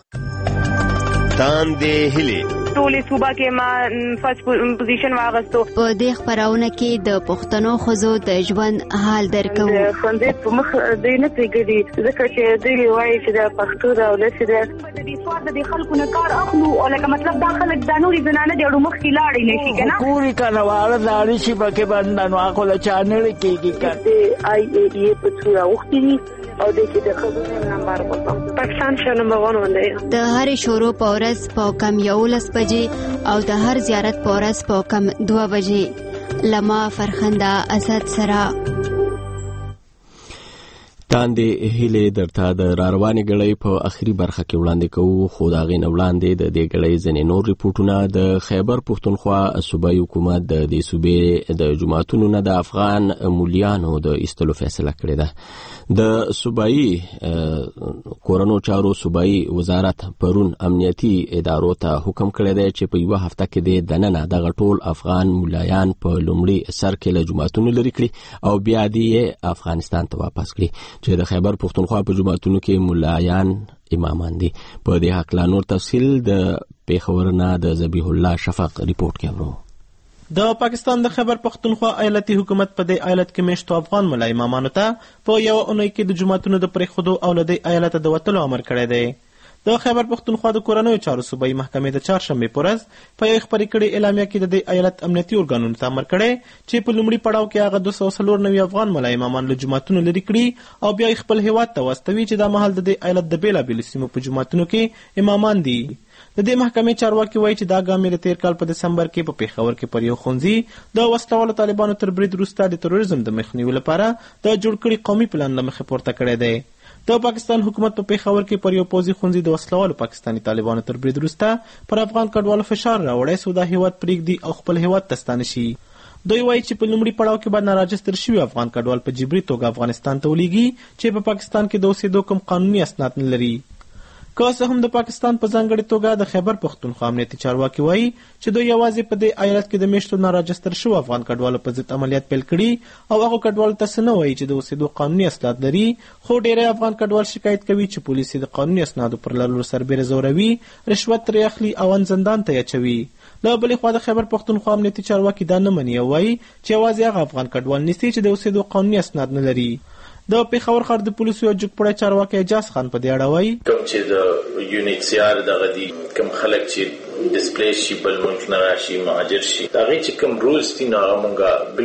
تاندې هلي ټولې صوبه کې ما فرست پوزیشن واغستو. په دې خبرونه کې د پښتنو خزو د ژوند حال درکو. خوندې په مخ دې نه پیګدي ځکه چې دې وایي چې د پښتو د ولس د دې سواد د خلکو نه کار اخلو او لکه مطلب دا خلک د نوري زنانه د مخ کې لاړې نشي کنه پوری کنه واړه لاړې شي پکې باندې نو اخو له چانل کېږي کته آی ای ای په څو وختي او د کې د خبرو نمبر په پاکستان شنه نمبر ون ولې د هر شورو پورس په کم یولس بجې او د هر زیارت پورس په کم دوه بجې لما فرخنده اسد سرا تاندې هیله درته د رارواني غړې په اخري برخه کې وړاندې کوو خو دا غین وړاندې د دې غړې ځنې نور ریپورتونه د خیبر پښتونخوا صوبایي حکومت د دې صوبې د جماعتونو نه د افغان مولیانو د ایستلو فیصله کړې ده. د صوبایي کورونو چارو صوبایي وزارت پرون امنیتي ادارو ته حکم کړی دی چې په یو هفته کې د دننه د غټول افغان مولایان په لومړي سر کې له جماعتونو لري کړي او بیا دې افغانستان ته واپس کړي چې د خیبر پښتونخوا په جماعتونو کې مولایان امامان دي. په دې حق لا نور تفصیل د پیښور نه د ذبیح الله شفق ریپورت کوي. د پاکستان د خیبر پښتونخوا ایالتي حکومت په دې ایالت کې میشتو افغان مولای امامانو ته په یو اونۍ کې د جماعتونو د پرېښودو او له دې ایالت د وتلو امر کړی دی. د خیبر پښتونخوا د کورنیو چارو صوبایي محکمې د چهارشنبې په ورځ په یوه خپرې کړې اعلامیه کې د دې ایالت امنیتي ارګانونو ته امر کړی چې په لومړي پړاو کې هغه دوه سوه څلور نوي افغان ملا امامان له جوماتونو لرې کړي او بیا یې خپل هیواد ته واستوي چې دا مهال د دې ایالت د بېلابېلو سیمو په جوماتونو کې امامان دي. د دې محکمې چارواکي وایي چې دا ګام یې د تېر کال په دسمبر کې په پیښور کې پر یو ښوونځي د وسلهوالو طالبانو تر برید وروسته د تروریزم د مخنیوي لپاره د جوړ کړي قومي پلان له مخې پورته کړی دی. د پاکستان حکومت په پیښور کې پر یو پوځي ښوونځي د وسلهوالو پاکستاني طالبانو تر برید وروسته پر افغان کډوالو فشار راوړی څو دا هیواد پرېږدي او خپل هیواد ته ستانه شي. دوی وایي چې په لومړي پړاو کې به ناراجستر شوي افغان کډوال په جبري توګه افغانستان ته ولېږي چې په پاکستان کې د اوسېدو کوم قانوني اسناد نه لري. که څه هم د پاکستان په ځانګړې توګه د خیبر پښتونخوا امنیتي چارواکي وایي چې دوی یوازې په دې ایالت کې د میشتو ناراجستر شوو افغان کډوالو په ضد عملیات پیل کړي او هغو کډوالو ته څه نه وایي چې د اوسېدو قانوني اسناد لري، خو ډېری افغان کډوال شکایت کوي چې پولیس یې د قانوني اسنادو پر لرلو سربیره زوروي، رشوت ترې اخلي او ان زندان ته یې اچوي. له بلې خوا د خیبر پښتونخوا امنیتي چارواکي دا نه مني او وایي چې یوازې هغه افغان کډوال نیسي چې د اوسېدو قانوني اسناد نه لري. د پیښور ښار د پولیسو یو جګپړی چارواکی اجاز خان په دې اړه وایي کوم چې د یونیټ سي آر دغه دي کوم خلک چې ډسپلیس شي بل ملک نه راشي مهاجر شي د هغې چې کوم رولز دي نو هغه مونږ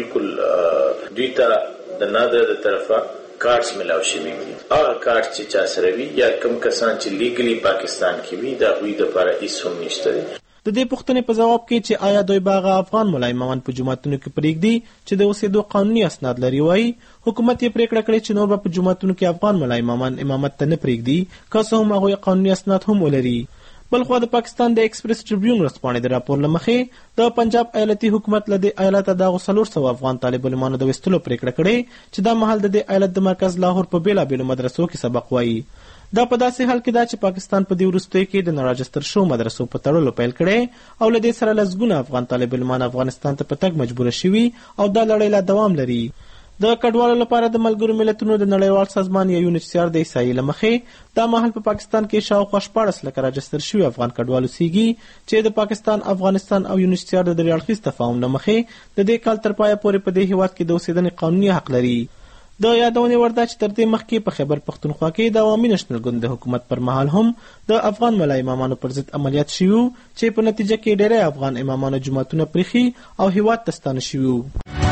بالکل دوی ته د نادر د طرفه کارډز ملاو شوي وي. هغه کارډ چې چا سره وي یا کوم کسان چې لیګلي پاکستان کې وي د هغوی دپاره هېڅ هم نشته دی. د دې پوښتنې په جواب کې چې آیا دوی به هغه افغان ملا امامان په جوماتونو کې پرېږدي چې د اوسېدو قانوني اسناد لري، وایي حکومت یې پرېکړه کړې چې نور به په جوماتونو کې افغان ملا امامان امامت ته نه پرېږدي که څه هم هغوی قانوني اسناد هم ولري. بلخوا د پاکستان د ایکسپریس ټریبیون ورځپاڼې د راپور له مخې د پنجاب ایالتي حکومت له دې ایالته دغو څلور سوه افغان طالب علمانو د ویستلو پرېکړه کړې چې دا مهال د دې ایالت د مرکز لاهور په بېلابېلو مدرسو کې سبق وایي. دا په داسې حال کې ده چې پاکستان په دې وروستیو کې د ناراجستر شوو مدرسو په تړلو پیل کړی او له دې سره لسګونه افغان طالب علمان افغانستان ته په تګ مجبوره شوي او دا لړۍ لا دوام لري. د کډوالو لپاره د ملګرو ملتونو د نړیوال سازمان یا یونیټ سي آر د احصایې له مخې دا مهال په پاکستان کې شاوخوا شپاړس لکه راجستر شوي افغان کډوال اوسېږي چې د پاکستان، افغانستان او یونیټ سي آر د درې اړخیز تفاهم له مخې د دې کال تر پایه پورې په دې هیواد کې د اوسېدنې قانوني حق لري. د یادونې وړ ده چې تر دې مخکې په خیبر پښتونخوا کې د عوامي نشنل ګوند د حکومت پر مهال هم د افغان ملا امامانو پر ضد عملیات شوي وو چې په نتیجه کې ډېری افغان امامانو جوماتونه پریښي او هیواد ته ستانه شوي وو.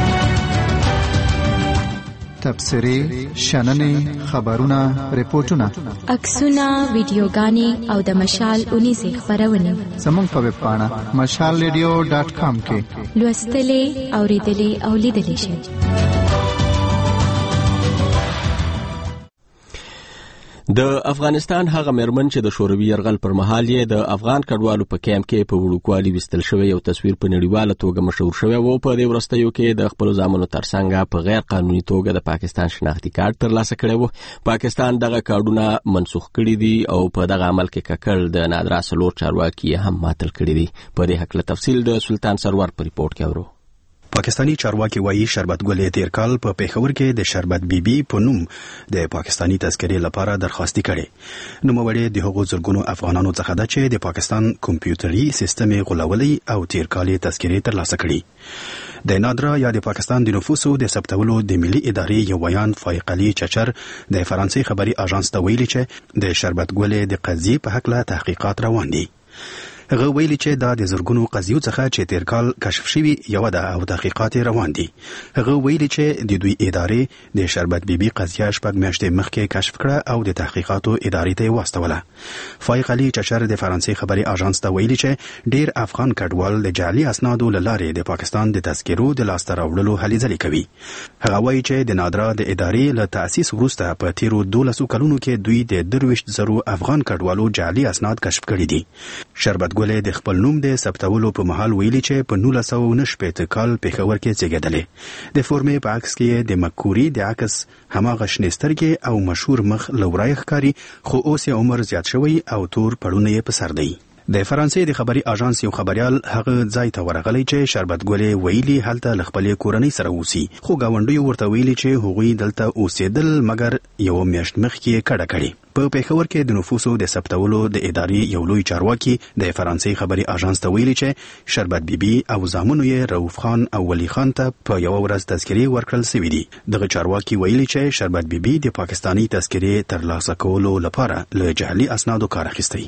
تبصرې، شننې، خبرونه، ریپورټونه، عکسونه، ویډیوګانې او د مشال اونیزې خپرونې زموږ په ویب پاڼه مشال ریډیو ډاټ کام کې لوستلې، اورېدلې او لیدلې شئ. د افغانستان هغه مېرمن چې د شوروي یرغل پر مهال یې د افغان کډوالو په کیمپ کې په وړوکوالي ویستل شوی یو تصویر په نړیواله توګه مشهور شوی و. په دې وروستیو کې د خپلو زامنو ترڅنګ په غیر قانوني توګه د پاکستان شناختي کارت ترلاسه کړی و. پاکستان دغه کارډونه منسوخ کړي دي او په دغه عمل کې ککړ د نادرا څلور چارواکي هم ماتل کړي دي. په دې هکله تفصیل د سلطان سرور په ریپورت کې اورو. پاکستانی چارواکي وایي شربت ګل تیر کال په پیښور کې د شربت بیبي په نوم د پاکستانی تذکرې لپاره درخواست کړي. نوموړی د هغو زرګونو افغانانو څخه ده چې د پاکستان کمپیوټري سیستم غولولي او تیر کال تذکرې ترلاسه کړي. د نادرا یا د پاکستان د نفوسو د ثبتولو د ملي ادارې یو ویان فایق علي چچر د فرانسې خبري اژانس ته ویلي چې د شربت ګل د قضیې په حق له تحقیقات روان دي. هغه ویلي چې دا د زرګونو قضیو څخه چې تیر کال کشف شوي یو ده او تحقیقات روان دي. هغه ویلي چې د دوی ادارې د شربت بیبي قضیه شپږ میاشتې مخکې کشف کړه او د تحقیقاتو ادارې ته واستوله. فایق علي چچر د فرانسې خبري اژانس ته ویلي چې ډیر افغان کډوال د جعلي اسنادو له لارې د پاکستان د تذکرو د لاسته راوړلو هلې ځلې کوي. هغه وایي چې د نادرا د ادارې له تاسیس وروسته په تیرو دولسو کلونو کې دوی د درویشت زرو افغان کډوالو جعلي اسناد کشف کړي دي. شربت ګل د خپل نوم د ثبتولو په مهال ویلي چې په نولس سوه نهه شپېته کال پیښور کې زیږېدلې. د فورمې په عکس کې د مکوري د عکس هماغه شنې سترګې او مشهور مخ له ورایه ښکاري، خو اوس یې عمر زیات شوی او تور پړونه یې په سر دی. د فرانسې د خبري اژانس یو خبريال هغه ځای ته ورغلی چې شربت ګلې ویلي هلته ل خپلې کورنۍ سره اوسي، خو گاونډیو ورته ویلي چې هغوی دلته اوسېدل مګر یو میاشت مخکې کډه کړي. په پیښور کې د نفوسو د ثبتولو د ادارې یو لوی چارواکي د فرانسې خبري اژانس ته ویلي چې شربت بیبي او زامنو یې رؤف خان او ولی خان ته په یو ورځ تذکرې ورکړل شوې دي. دغه چارواکي ویلي چې شربت بیبي د پاکستانی تذکرې ترلاسه کولو لپاره له جعلي اسنادو کار اخیستی.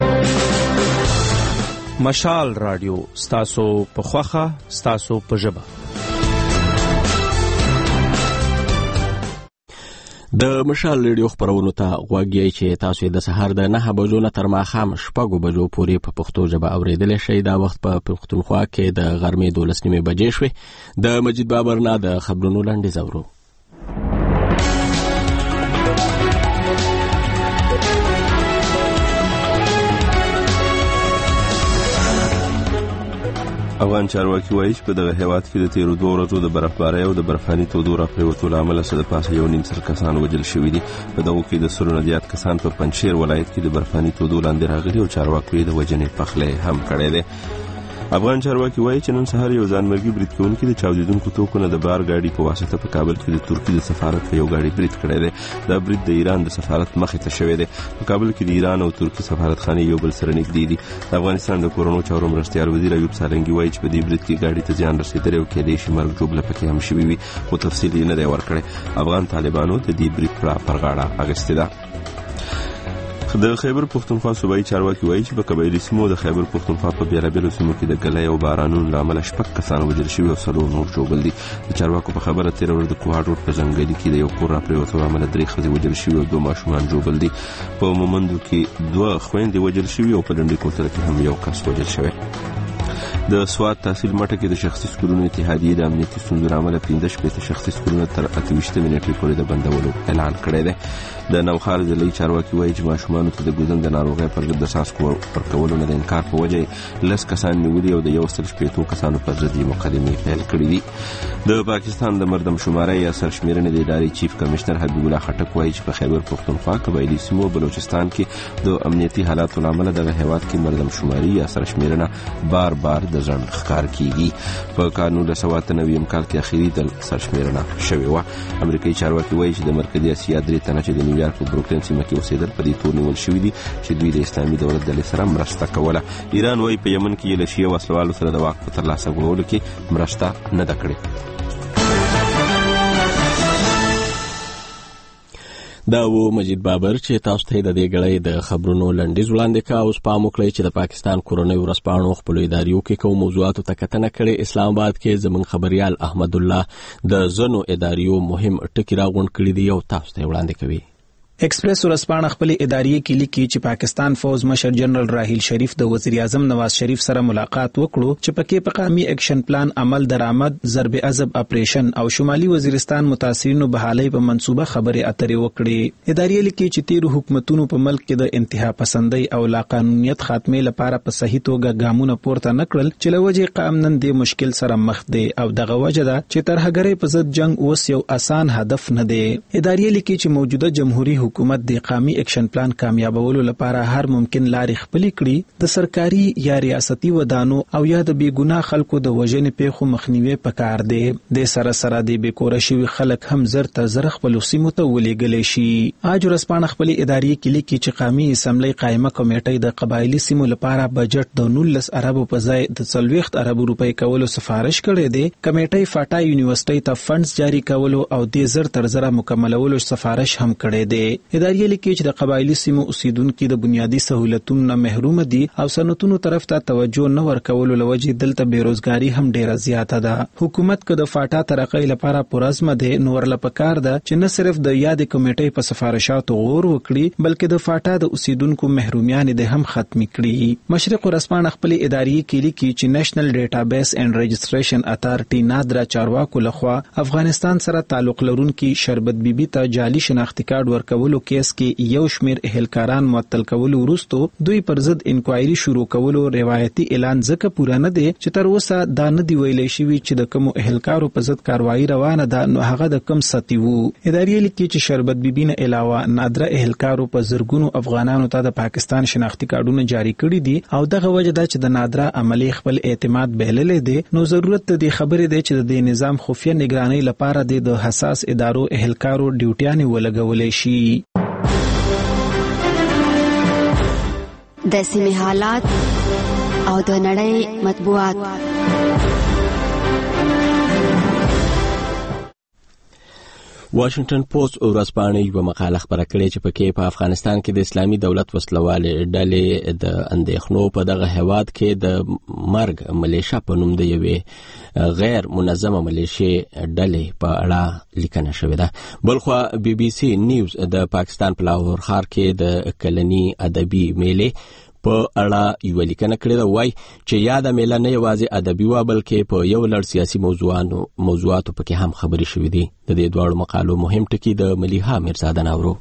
مشال رادیو ستاسو په خوخه ستاسو په ژبه. د مشال ریډیو خبرونو ته غوږی چې تاسو د سهار د نه بجو نه تر ماښام شپږو بجو پورې په پښتو ژبه اوریدل شئ. دا وخت په پښتونخوا کې د غرمې دولس نیمې بجې شوې. د مجید بابر نه د خبرونو لاندې زورو. افغان چارواکي وایي چې په دغه هیواد کې د تیرو دوه ورځو د برفبارۍ او د برفاني تودو راپرېوتو له امله څه د پاسه یو نیم سل کسان وژل شوي دي. په دغو کې د سلو نه زیات کسان په پنجشیر ولایت کې د برفاني تودو لاندې راغلي او چارواکو یې د وژنې پخلی هم کړی دی. افغان چارواکي وایي چې نن سهار یو ځانمرګي برید کوونکي د چاودیدونکو توکو نه د بار ګاډي په واسطه په کابل کې د ترکیې د سفارت په یو ګاډي برید کړی دی. دا برید د ایران د سفارت مخې ته شوی دی. په کابل کې د ایران او ترکیې سفارتخانې یو بل سره نږدې دي. د افغانستان د کورونو چارو مرستیال وزیر ایوب سالنګي وایي چې په دې برید کې ګاډي ته زیان رسېدلی او کېدای شي مرګ ژوبله پکې هم شوي وي، خو تفصیل یې نه دی ورکړی. افغان طالبانو د دې برید پر غاړه اخیستې ده. د خیبر پښتونخوا صوبایي چارواکي وایي چې په قبایلي سیمو د خیبر پښتونخوا په بیلابیلو سیمو کې د ګلۍ او بارانونو له امله شپږ کسان وژل شوي او څلور نور ژوبل دي. د چارواکو په خبره تېره ورځ د کوهاټ روډ په ځنګلي کې د یو کور راپرېوتو له امله درې ښځې وژل شوي او دوه ماشومان ژوبل دي. په مومندو کې دوه خویندې وژل شوي او په لنډۍ کوتره کې هم یو کس وژل شوی. د سوات تحصیل مټه کې د شخصي سکولونو اتحادیې د امنیتي ستونزو له امله پنځه شپېته شخصي سکولونه تر اته ویشتمې نیټې پورې د بندولو اعلان کړی دی. د نوښار ضلعي چارواکي وایي چې ماشومانو ته د ګوزن د ناروغۍ پر ضد د څاڅکو ورکولو نه د انکار په وجه یې لس کسان نیولي او د یو سل شپېتو کسانو پر ضد یې مقدمې پیل کړي دي. د پاکستان د مردم شمارۍ یا سرشمېرنې د ادارې چیف کمشنر حبیب الله خټک وایي چې په خیبر پښتونخوا، قبایلي سیمو او بلوچستان کې د امنیتي حالاتو له امله دغه هیواد کې مردم شماري یا سرشمېرنه بار بار د ځنډ ښکار کیږي. په کال نولس سوه اته نوي کال کې اخري ځل سرشمېرنه شوې وه. امریکایي چارواکي وایي چې د مرکزي اسیا درې تنه چې د نیویارک په بروکلین سیمه کې اوسېدل په دې تور نیول شوي دي چې دوی د اسلامي دولت ډلې سره مرسته کوله. ایران وایي په یمن کې یې له شیعه وسلوالو سره د واک په ترلاسه کولو کې مرسته نه ده کړې. دا و مجید بابر چې تاسو ته د دې غړې د خبرونو لنډیز وړاندې کا. اوس پام وکړئ چې د پاکستان کورونی ورځپاڼو خپل اداریو کې کوم موضوعاتو ته کتنه کړې. اسلام آباد کې زموږ خبريال احمد الله د زنو اداریو مهم ټکی راغونډ کړی دی او تاسو ته وړاندې کوي. ایکسپریس ورځپاڼه خپل ادارې کې لیکي چې پاکستان فوج مشر جنرال راحیل شریف د وزیر اعظم نواز شریف سره ملاقات وکړو چې پکې په قومي اکشن پلان عمل درآمد، ضرب عضب اپریشن او شمالي وزیرستان متاثرینو بحالۍ په منصوبه خبرې اترې وکړې. ادارې لیکي چې تیرو حکومتونو په ملک کې د انتها پسندۍ او لا قانونیت خاتمه لپاره په صحیح توګه ګامونه پورته نکړل چې لوجه قام نن د مشکل سره مخ دي او دغه وجه ده چې ترهګرۍ په ضد جنگ اوس یو اسان هدف نه دی. ادارې لیکي چې موجوده جمهوریت حکومت د قومي اکشن پلان کامیابولو لپاره هر ممکن لارې خپلې کړي. د سرکاري یا ریاستي ودانو او یا د بې ګناه خلکو د وژنې پیښو مخنیوي پکار دی. د سره سره د بې کوره شوي خلک هم زر تر زر خپلو سیمو ته ولېږلی شي. آج ورځپاڼه خپلې ادارې کې لیکي چې قومي اسمبلۍ قایمه کمیټۍ د قبایلي سیمو لپاره بجټ د نولس اربو په ځای د څلوېښت اربو روپۍ کولو سفارش کړی دی. کمیټۍ فاټا یونیورسيټۍ ته فنډز جاری کولو او د زر تر زر مکملولو سفارش هم کړی دی. ادارې لیکي چې د قبایلي سیمو اوسیدونکو د بنیادی سہولتونو نه محروم دي او صنعتونو طرف ته توجه نه ورکولو لوجې دلته بیروزګاری هم ډیره زیاته ده. حکومت که د فاټا ترقۍ لپاره پرازمه ده نو ورله پکار ده چې نه صرف د یاد کمیټې په سفارشاتو غور وکړي بلکې د فاټا د اوسیدونکو محرومیان ده هم ختم کړي. مشرق ورځپاڼه خپل ادارې کې لیکي چې نېشنل ډیټابیس اینڈ رجسټریشن اتارټي نادرا چارواکو لخوا افغانستان سره تعلق لرونکي شربت بیبي ته جعلي شناختی کارت ورکول کولو کیس کې یو شمیر اهلکاران معطل کولو وروسته دوی پر ضد انکوایري شروع کولو روایتي اعلان ځکه پوره نه دی چې تر اوسه دا نه دی ویلی شوی چې د کوم اهلکارو په ضد کاروایی روانه ده نو هغه د کم سطحي وو. ادارې لیکي چې شربت بیبي نه علاوه نادره اهلکارو په زرګونو افغانانو ته د پاکستان شناختی کارډونه جاری کړي دي او دغه وجه ده چې د نادره عملی خپل اعتماد بهللې دي. نو ضرورت د دې خبرې دی چې د نظام خفیه نگرانی لپاره د حساس ادارو اهلکارو ډیوټیانې ولګولې شي. د سیمې حالات او د نړۍ مطبوعات. واشنگټن پوسټ ورځپاڼې یو مقاله خبره کړې چې پکې په افغانستان کې د اسلامي دولت وسلوالې ډلې د اندېښنو په دغه هیواد کې د مرګ ملیشیا په نوم د یوې غیر منظمه ملیشیا ډلې په اړه لیکنه شوې ده. بلخوا بي بي سي نیوز د پاکستان په لاهور ښار کې د کلني ادبي میلې په اړه یو لیکنه کړې ده. وایي چې یاده میله نه یوازې ادبي وه بلکې په یو لړ سیاسي موضوعاتو موضوعاتو پکې هم خبرې شوې دي. د دې دواړو مقالو مهم ټکي د ملیحه میرزاده ناورو.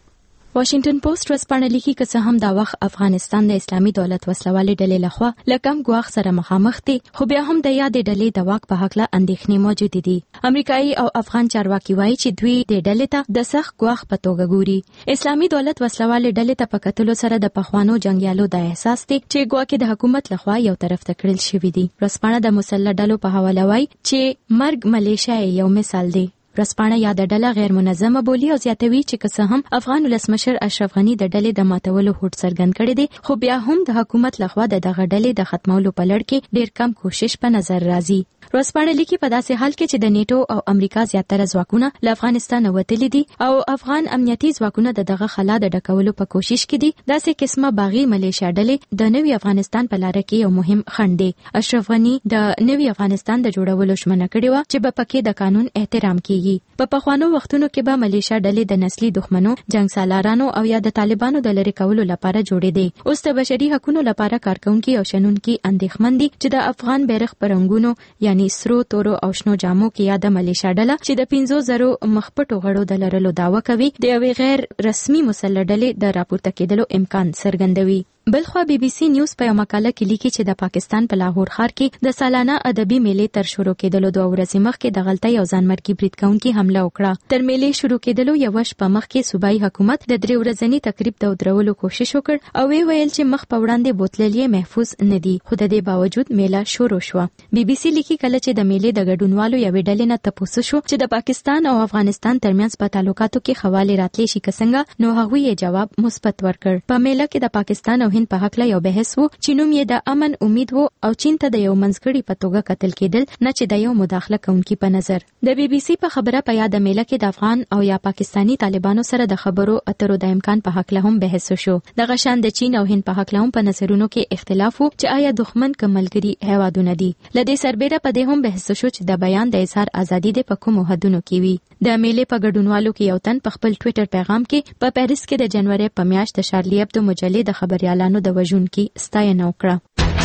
واشنگټن پوسټ ورځپاڼه لیکي که څه هم دا وخت افغانستان د اسلامي دولت وسلوالې ډلې لخوا لکم ګواښ سره مخامخ دي خو بیا هم د یادې ډلې د واک په هکله اندېښنې موجود دي. امریکایي او افغان چارواکي وایي چې دوی د ډلې ته د سخت ګواښ په توګه ګوري. اسلامي دولت وسلوالې ډلې ته په کتلو سره د پخوانو جنگیالو د احساس دي چې ګواکې د حکومت لخوا یو طرف ته کړل شوی دي. ورځپاڼه د مسلح ډلو په حواله وایي چې مرګ ملیشیا یو مثال دی. ورځپاڼه یاد ډله غیر منظمه بولی او زیاتوي چې که څه هم افغان ولسمشر اشرف غنی د ډلې د ماتولو هوډ څرګند کړی دی خو بیا هم د حکومت لخوا د دغه ډلې د ختمولو په لړ کې ډیر کم کوشش په نظر راځي. ورځپاڼه لیکي په داسې حال کې چې د نیټو او امریکا زیاتره ځواکونه له افغانستان وتلي دي او افغان امنیتي ځواکونه د دغه خلا د ډکولو په کوشش کې دي داسې قسمه باغی ملیشیا ډلې د نوي افغانستان په لار کې یو مهم خنډ دی. اشرف غنی د نوي افغانستان د جوړولو ژمنه کړې و چې به پکې د قانون احترام کیږي. په پخوانو وختونو کې به ملیشیا ډلې د نسلي دښمنو جنگ سالارانو او یا د طالبانو د لری کولو لپاره جوړې دي. اوس د بشري حقوقو لپاره کارکونکي او شنونکي اندېښمن دي چې د افغان بیرغ پرنګونو یعنی سرو تورو او شنو جامو کې یاد ملیشیا ډله چې د پنځو زرو مخپټو غړو د لرلو دعوه کوي د یوې غیر رسمي مسلح ډلې د راپورته کېدلو امکان څرګندوي. بلخوا بي بي سي نیوز په یو مقاله کې لیکي چې د پاکستان په لاهور ښار کې د سالانه ادبي میلې تر شروع کېدلو دوه ورځې مخکې د غلطۍ او ځانمرګي برید کوونکي حمله وکړه. تر میلې شروع کېدلو یوه شپه مخکې صوبایي حکومت د درې ورځني تقریب د ودرولو کوشش وکړ او وی ویل چې مخ په وړاندې بوتلل یې محفوظ نه دي خو د دې باوجود میله شروع شوه. بي بي سي لیکي کله چې د میلې د ګډونوالو یوې ډلې نه تپوس شو چې د پاکستان او افغانستان ترمنځ په تعلقاتو کې خواله راتلی شي څنګه نو هغوی یې جواب مثبت ورکړ. په میله کې د پاکستان او هند په حق له یو بحث وو چې نوم یې د امن امید وو او چین ته د یو منځګړي په توګه کتل کېدل نه چې د یو مداخله کوونکی په نظر. د بي بي سي په خبره په یاد میله کې د افغان او یا پاکستانی طالبانو سره د خبرو اترو د امکان په حق له هم بحث شو. د غشان د چین او هند په حق له هم په نظرونو کې اختلاف وو چې آیا دښمن کملګری هیوادونه دي. لدې سربېره په دې هم بحث شو چې د بیان د اظهار ازادي د په کومو حدونو کې وي. د میلې په ګډونوالو کې یو تن په خپل ټوئیټر پیغام کې په پیرس کې د جنوري په میاشت د شارلی ابدو مجلې د خبريالانو د وژونکي ستاینه وکړه.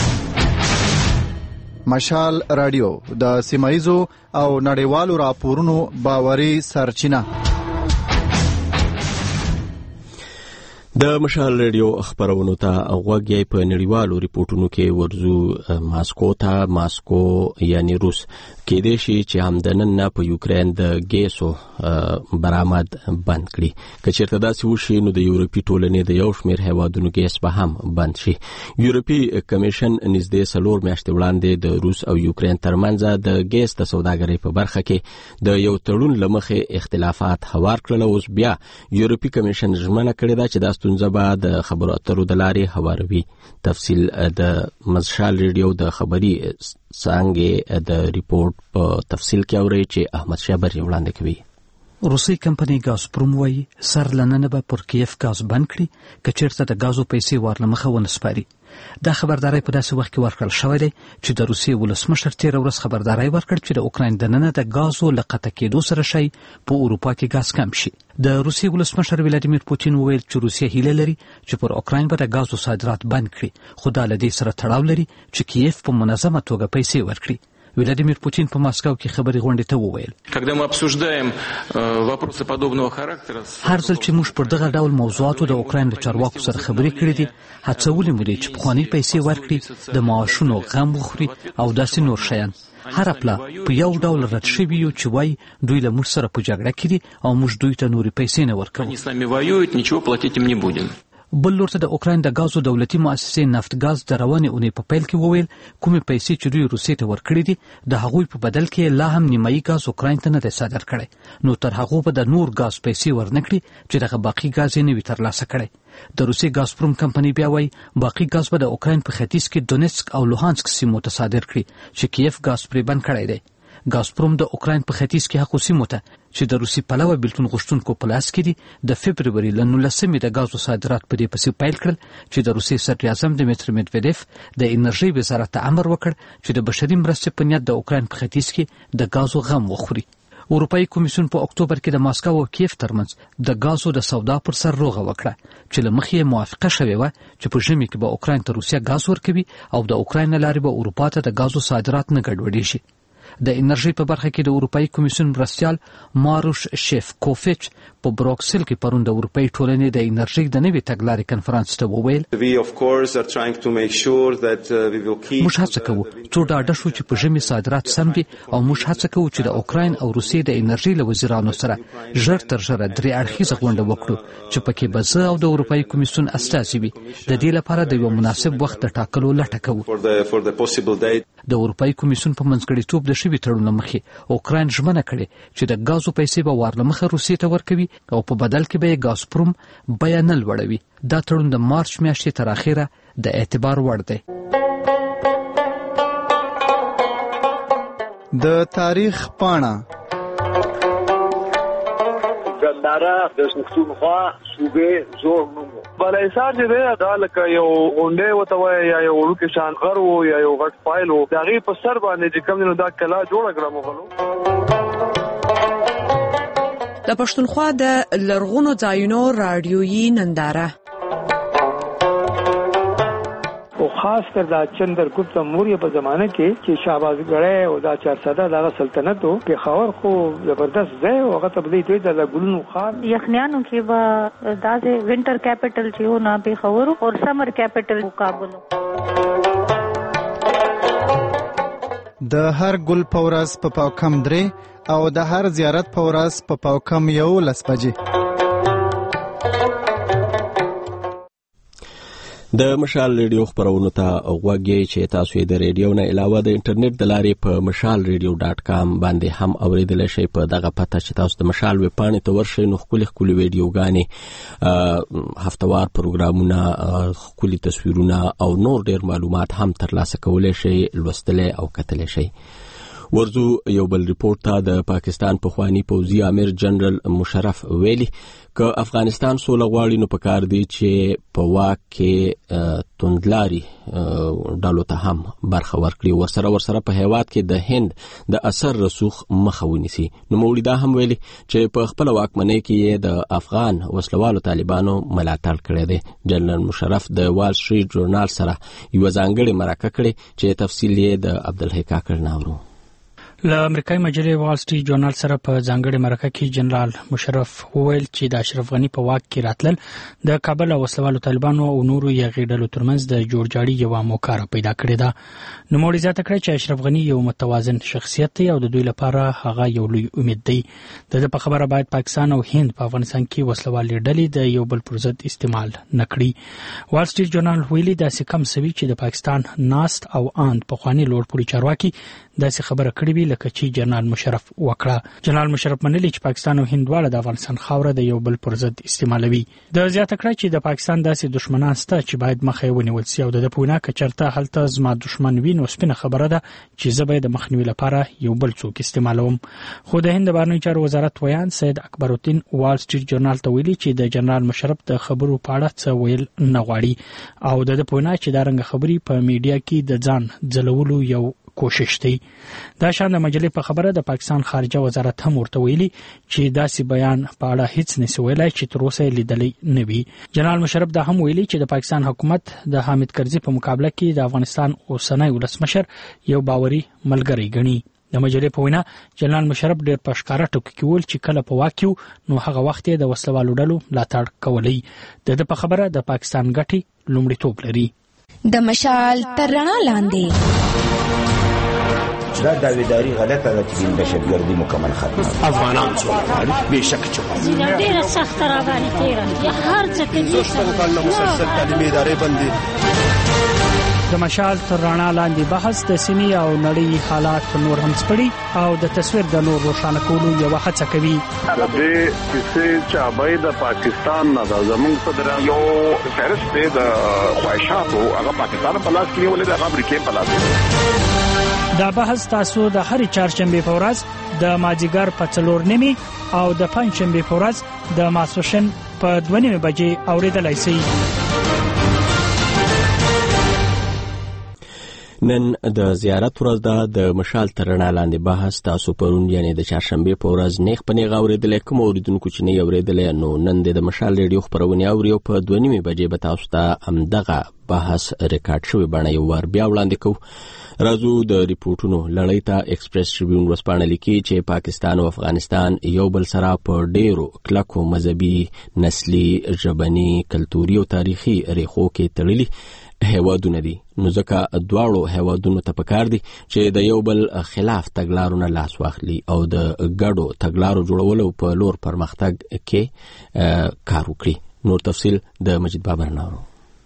مشال رادیو د سیمایزو او نړیوالو راپورونو باوري سرچینه. د مشال رادیو خبرونو ته غوږی په نړیوالو ریپورتونو کې ورزو ماسکو ته. ماسکو یعنی روس کې د شي چې همدنن نه په یوکرين د ګیسو برآمد بند کړي. کچېرته داسې وشي نو د یورپی ټولنې د یو شمېر هیوادونو ګیس به هم بند شي. یورپی کمیشن نږدې څلور میاشتې وړاندې د روس او یوکرين ترمنځ د ګیس د سوداګرۍ په برخه کې د یو تړون لمخې اختلافات هوار کړل. اوس بیا یورپی کمیشن ژمنه کړې ده چې د ستونزه به د خبرو اترو د لارې هواروي. تفصیل د مشال رادیو د خبري څنګه د ریپورت په تفصیل کې اوري چې احمد شابر وړاندې کوي. روسي کمپنۍ ګازپروم وایي سر لننه به پر کیف ګاز بند کړي که چېرته د ګازو پیسې ورلمخه ونه سپاري. دا خبرداري په داسې وخت کې ورکړل شوې ده چې د روسیې ولسمشر تېره ورځ خبرداري ورکړ چې د اوکراین دننه د ګازو له قطع کېدو سره شي په اروپا کې ګاز کم شي. د روسیې ولسمشر ولادیمیر پوتین وویل چې روسیه هیله لري چې پر اوکراین به د ګازو صادرات بند کړي خو دا له دې سره تړاو لري چې کیف په منظمه توګه پیسې ورکړي. ولادیمیر پوتین په ماسکو کې خبري غونډې ته وویل когда мы обсуждаем вопросы подобного характера هر ځل چې موږ پر دغه ډول موضوعاتو د اوکراین د چارواکو سره خبرې کړې دي هڅولې مو دي چې پخوانۍ پیسې ورکړي د معاشونو غم وخوري او داسې نور شیان هر خپل په یو ډول رد شوي یو چې وای دوی له موږ سره په جګړه کې دي او موږ دوی ته نورې پیسې نه ورکوو они с нами воюют نичего платить им не будем بل لور ته د اوکراین د غازو دولتي مؤسسې نفت غاز د روانې اونۍ په پیل کې وویل کومې پیسې چې دوی روسیې ته ورکړې دي د هغوی په بدل کې لا هم نیمایي غاز اوکراین ته نه دی صادر کړی نو تر هغو به د نور غاز پیسې ورنکړي چې دغه باقي غاز یې نه وي ترلاسه کړی د روسیې غازپروم کمپنۍ بیا وایي باقي غاز به د اوکراین په ختیځ کې دونیتسک او لوهانسک سیمو ته صادر کړي چې کیف غاز پرې بند کړی دی غازپروم د اوکراین په ختیځ کې هغو سیمو ته چې د روسي پلوه بیلتون غوښتونکو په لاس کې دي د فبروري له نولسمې د غازو صادرات په دې پسې پیل کړل چې د روسي صدر اعظم دمیتری میدویدیف د انرژي وزارت ته امر وکړ چې د بشري مرستې په نیت د اوکراین په ختیځ کې د غازو غم وخوري اروپאי کمیسیون په اکتوبر کې د ماسکو او کیف ترمنځ د غازو د سودا پر سر روغه وکړه چې له مخې موافقه شوې و چې په ژمي کې به اوکراین ته روسیا غاز ورکوي او د اوکراین لارې به اروپا ته د غازو صادرات نه ګډوډي شي د انرژي په برخه کې د اروپאי کمیسیون مرستیال ماروش شفکوفیچ په بروکسل کې پرون د اروپאי ټولنې د انرژي د نوي تګلارې کنفرانس ته وویل موږ هڅه کوو څو ډاډه شو چې په ژمي صادرات سم وي او موږ هڅه کوو چې د اوکراین او روسیې د انرژي له وزیرانو سره ژر تر ژره درې اړخیزه غونډه وکړو چې پکې به زه او د اروپאי کمیسیون استازي وي د دې لپاره د یو مناسب وخت د ټاکلو لټه کوو د اروپאי کمیسیون په منځګړیتوب د شوي تړون مخې اوکراین ژمنه کړې چې د غازو پیسې به وارلمخه روسیې ته ورکوي او په بدل کې به یې غازپروم بیه نه لوړوي دا تړون د مارچ میاشتې تر اخره د اعتبار وړ دی د تاریخ پاڼه ګنداره د پښتونخوا صوبې زوړ نوم بلایسار چې دی دا لکه یو غونډې وته وای یا یو وړوکی شان غر و یا یو غټ فایل و د هغې په سر باندې چې کوم دی نو دا کلا جوړه کړه مغلو د پښتونخوا د لرغونو ځایونو راډیویي ننداره او خاص کر دا چندرګپت موریا په زمانه کې چې شهبازګړی او دا چارسده دغه سلطنت او پېښور خو زبردست ځای او هغه ته بدلی دوی د ګلونو خار یخنیانو کې به داسې وینټر کیپټل چې و نه پېښور او سمر کیپټل کابل د هر ګل په ورځ په پاوکم درې او د هر زیارت په ورځ په پاوکم یولس بجې د مشال ریډیو خبرونو ته غوږی چې تاسو یې د ریډیو نه علاوه د انټرنیټ د لارې په مشال ریډیو ډاټ کام باندې هم اوریدلی شئ په دغه پته چې تاسو د مشال ویب پاڼې ته ورشئ نو ښکلي ښکلي ویډیوګانې هفتوار پروګرامونه ښکلي تصویرونه او نور ډیر معلومات هم ترلاسه کولی شئ لوستلی او کتلی شئ ورزو یو بل ریپورت ته د پاکستان پخوانی پوځي امیر جنرال مشرف ویلي که افغانستان سوله غواړي نو پکار دی چې په واک کې توندلاري ډالو ته هم برخه ورکړي ورسره ورسره په هیواد کې د هند د اثر رسوخ مخه ونیسي نو مولوی دا هم ویلي چې په خپل واکمنۍ کې د افغان وسلوالو طالبانو ملاتړ کړی دی جنرال مشرف د وال سټریټ ژورنال سره یو ځانګړې مرکه کړې چې تفصیل یې د عبدالحی کاکړ ناورو له امریکایي مجلې وال سټریټ ژورنال سره په ځانګړې مرکه کې جنرال مشرف وویل چې د اشرف غنی په واک کې راتلل د کابل او وسلوالو طالبانو او نورو یغې ډلو ترمنځ د جوړجاړي یوه موکاره پیدا کړې ده نوموړي زیاته کړې چې اشرف غنی یو متوازن شخصیت دی او د دوی لپاره هغه یو لوی امید دی د دې په خبره باید پاکستان او هند په افغانستان کې وسلوالې ډلې د یو بل پر ضد استعمال نکړي وال سټریټ ژورنال ویلي داسې کم سوي چې د پاکستان ناست او آند پخوانی لوړپوړي چارواکي داسې خبره کړې وي لکه چې جنرال مشرف وکړه جنرال مشرف منلي چې پاکستان او هند دواړه د افغانستان خاوره د یو بل پر ضد استعمالوي د زیاته کړه چې د پاکستان داسې دشمنان شته چې باید مخه ونیول شي او د پونه کچرته هلته زما دشمن وین او سپینه خبره ده چې زه به د مخنیوي لپاره یو بل څوک استعمالوم خو د هند بهرنیو چارو وزارت ویان سید اکبر الدین وال سټریټ ژورنال ته ویلي چې د جنرال مشرف د خبرو په اړه څه ویل نه غواړي او د پونه چې دا رنګ خبري په میډیا کې د ځان ځلولو یو کوشش دی. دا شان د مجلې په خبره د پاکستان خارجه وزارت هم ورته ویلي چې داسې بیان په اړه هیڅ نشي ویلای چې تر اوسه لیدلی نه وي. جنرال مشرف دا هم ویلي چې د پاکستان حکومت د حامد کرزي په مقابله کې د افغانستان اوسنی ولسمشر یو باوري ملګری ګڼي. د مجلې په وینا جنرال مشرف ډېر په ښکاره ټکو کې ویل چې کله په واک کې نو هغه وخت د وسلوالو ډلو ملاتړ کولی. د په خبره د پاکستان ګټې لومړیتوب لري. د مشال تر رڼا لاندې دا داویداری غلطه ده چې دهشتګردي مکمل ختمه افغانان څوک به شک چوي ډیره سخت را باندې تیرا یا هر څه کې دوستو کله مسلسل تعلیمي ادارې بندي. د مشال تر رڼا لاندې بحث د سیمې او نړۍ حالات نور هم سپړي او د تصویر د نور روښانه کولو یو هڅه کوي. د دې چې چابای د پاکستان نه د زموږ صدر یو فهرست د خواهشاتو هغه پاکستان په لاس کې ولې د امریکا په لاس کې. دا بحث تاسو د هرې چهارشنبه په ورځ د مازیګر په څلور نیمي او د پنځشنبه په ورځ د ماسوشن په دوه نیمه بجې اوریدلای شئ. نن د زیارت ورځ ده. د مشال تر رڼا لاندې بحث تاسو پرون یعنی د چهارشنبه په ورځ نیغ په نیغ اوریدلای. کوم اوریدونکو چې نه اوریدلای نو نن د مشال ریډیو خبرونه اوري او په دوه نیمه بجې به تاسو ته همدغه بحث ریکارډ شوی بڼه یو ور بیا وړاندې کوو. راځو د ریپورتونو لړۍ ته. ایکسپریس ټریبیون ورسپانه لیکي چې پاکستان او افغانستان یو بل سره په ډیرو کلکو مذهبي، نسلي، ژبني، کلتوري او تاریخي ریښو کې تړلي هیوادونه دي. نو ځکه دواړو هیوادونو ته پکار دي چې د یو بل خلاف تګلارونه لاس واخلي او د ګډو تګلارو جوړولو په لور پرمختګ کې کار وکړي. نور تفصیل د مجید بابر ناورو.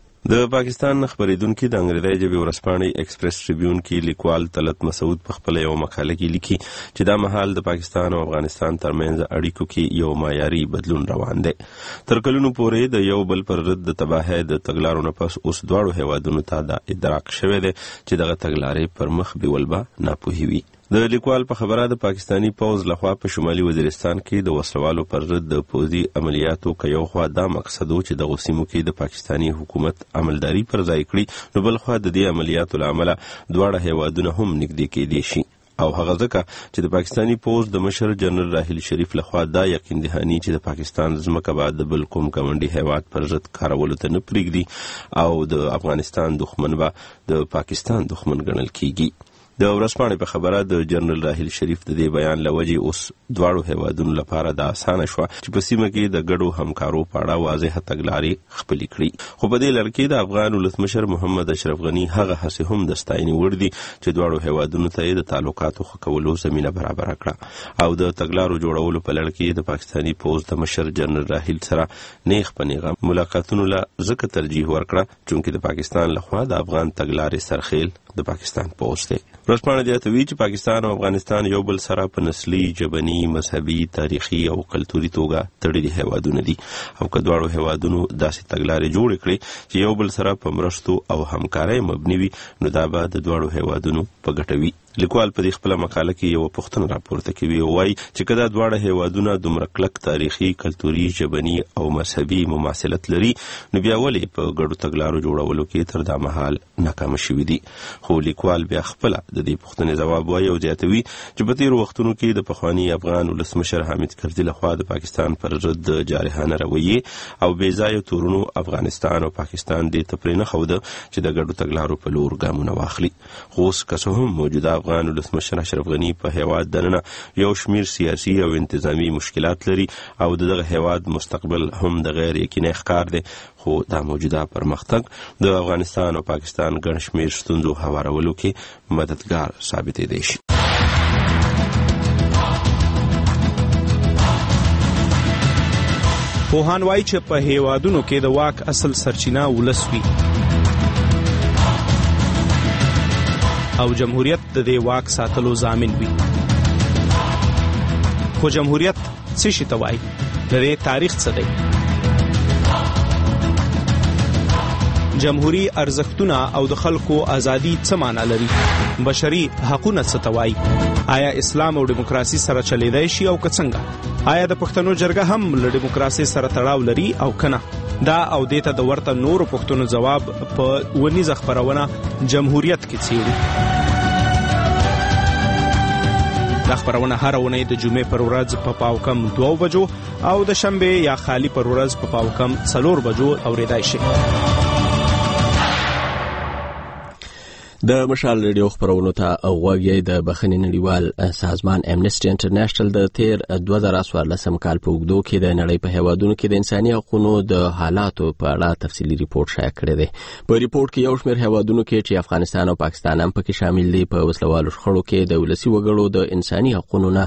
د پاکستان خبرېدونکو د انګریزي ژبې ورسپانې ایکسپریس ټریبیون کې لیکوال طلعت مسعود په خپل یو مقاله کې لیکي چې دا مهال د پاکستان او افغانستان ترمنځ اړیکو کې یو معیاري بدلون روان دی. تر کلونو پورې د یو بل پر ضد د تباهۍ د تګلارو نه پس اوس دواړو هیوادونو ته دا ادراک شوی دی چې دغه تګلارې پر مخ بیولبه ناپوهي وي. د لیکوال په خبره د پاکستانی پوز لخوا په شمالي وزیرستان کې د وسلوالو پر ضد د پوزي عملیاتو کې یو خوا دا مقصد و چې د غوسیمو کې د پاکستانی حکومت عملداري پر ځای کړي، نو بل خوا د دې عملیاتو لامل دواړه هیوادونه هم نږدې کېدي شي او هغه ځکه چې د پاکستانی پوز د مشر جنرال راحیل شریف لخوا دا یقین دهانی چې د پاکستان ځمکه بعد د بل کوم ګاونډي هیواد پر ضد کارولو ته نه پرېږدي او د افغانستان دښمن به د پاکستان دښمن ګڼل کیږي. د ورځپاڼې په خبره د جنرال راحیل شریف د دې بیان لوجې اوس دواړو هیوادونو لپاره د اسانه شو چې په سیمه کې د ګډو همکارو په اړه واضح تګلارې خپلې کړي. خو په دې لړ کې د افغان ولسمشر محمد اشرف غني هغه هڅې هم د ستاینې وړ دي چې دواړو هیوادونو ته د تعلقاتو ښه کولو زمینه برابره کړه او د تګلارو جوړولو په لړ کې د پاکستانی پوز د مشر جنرال راحیل سره نیغ په نیغه ملاقاتونو له ځکه ترجیح ورکړه چې د پاکستان لخوا د افغان تګلارې سرخیل د پاکستان پوز دی. ورځپاڼه زیاتوي چې پاکستان او افغانستان یو بل سره په نسلي، ژبني، مذهبي، تاریخي او کلتوري توګه تړلي هیوادونه دي او که دواړو هیوادونو داسې تګلارې جوړې کړي چې یو بل سره په مرستو او همکارۍ مبني وي نو دا به د دواړو هیوادونو په ګټه وي. لیکوال په دې خپل مقاله کې یو پوښتنه راپورته کوي او وايي چې کله دواړه هیوادونه دومره کلک تاریخي، کلتوري، ژبني او مذهبي مماثلت لري نو بیا ولې په ګډو تګلارو جوړولو کې تر دا مهال ناکام شوي دي. خو لیکوال بیا خپل د دې پوښتنې ځواب وايي او زیاتوي چې په تیرو وختونو کې د پخوانی افغان ولسمشر حامد کرزي لخوا د پاکستان پر ضد جارحانه رویې او بې ځایه تورونو افغانستان او پاکستان دې ته پرې نه ښوده چې د ګډو تګلارو په لور ګامونه واخلي. خو اوس که څه هم موجوده افغان ولسمشر اشرف غني په هیواد دننه یو شمیر سیاسي او انتظامی مشکلات لري او دغه هیواد مستقبل هم د غیر یقیني ښکار دی، خو دا موجوده پرمختګ د افغانستان او پاکستان ګڼ شمیر ستونزو هوارولو کې مددگار ثابتېدی شي. پوهان وایي چې په هیوادونو کې د واک اصل سرچینه ولس وي او جمهوریت د دې واک ساتلو ضامن وي. خو جمهوریت څه شي ته وایي؟ د دې تاریخ څه دی؟ جمهوری ارزښتونه او د خلکو ازادي څه معنا لري؟ بشري حقوقونه څه ته وایي؟ آیا اسلام او دیموکراسي سره چلیدای شي او که څنګه؟ آیا د پښتنو جرګه هم له دیموکراسي سره تړاو لري او کنه؟ دا او دیته د ورته نورو پښتنو جواب په ونیزه خبرونه جمهوریت کې څیړي. دا خبرونه هر اونۍ د جمعې پر ورځ په پاو کم دوه بجو او د شنبه یا خالی پر ورځ په پاو کم څلور بجو اوریدای شي. د مشال ریډیو خبرونو ته غوږی د بخښنې نړیوال سازمان امنیسټي انټرنیشنل د تیر دوه زره څوارلسم کال په اوږدو کې د نړۍ په هیوادونو کې د انساني حقوقو د حالاتو په اړه تفصیلي ریپورت شایع کړی دی. په ریپورت کې یو شمېر هیوادونو کې چې افغانستان او پاکستان هم پکې شامل دي په وسلوالو شخړو کې د ولسي وګړو د انساني حقوقو نه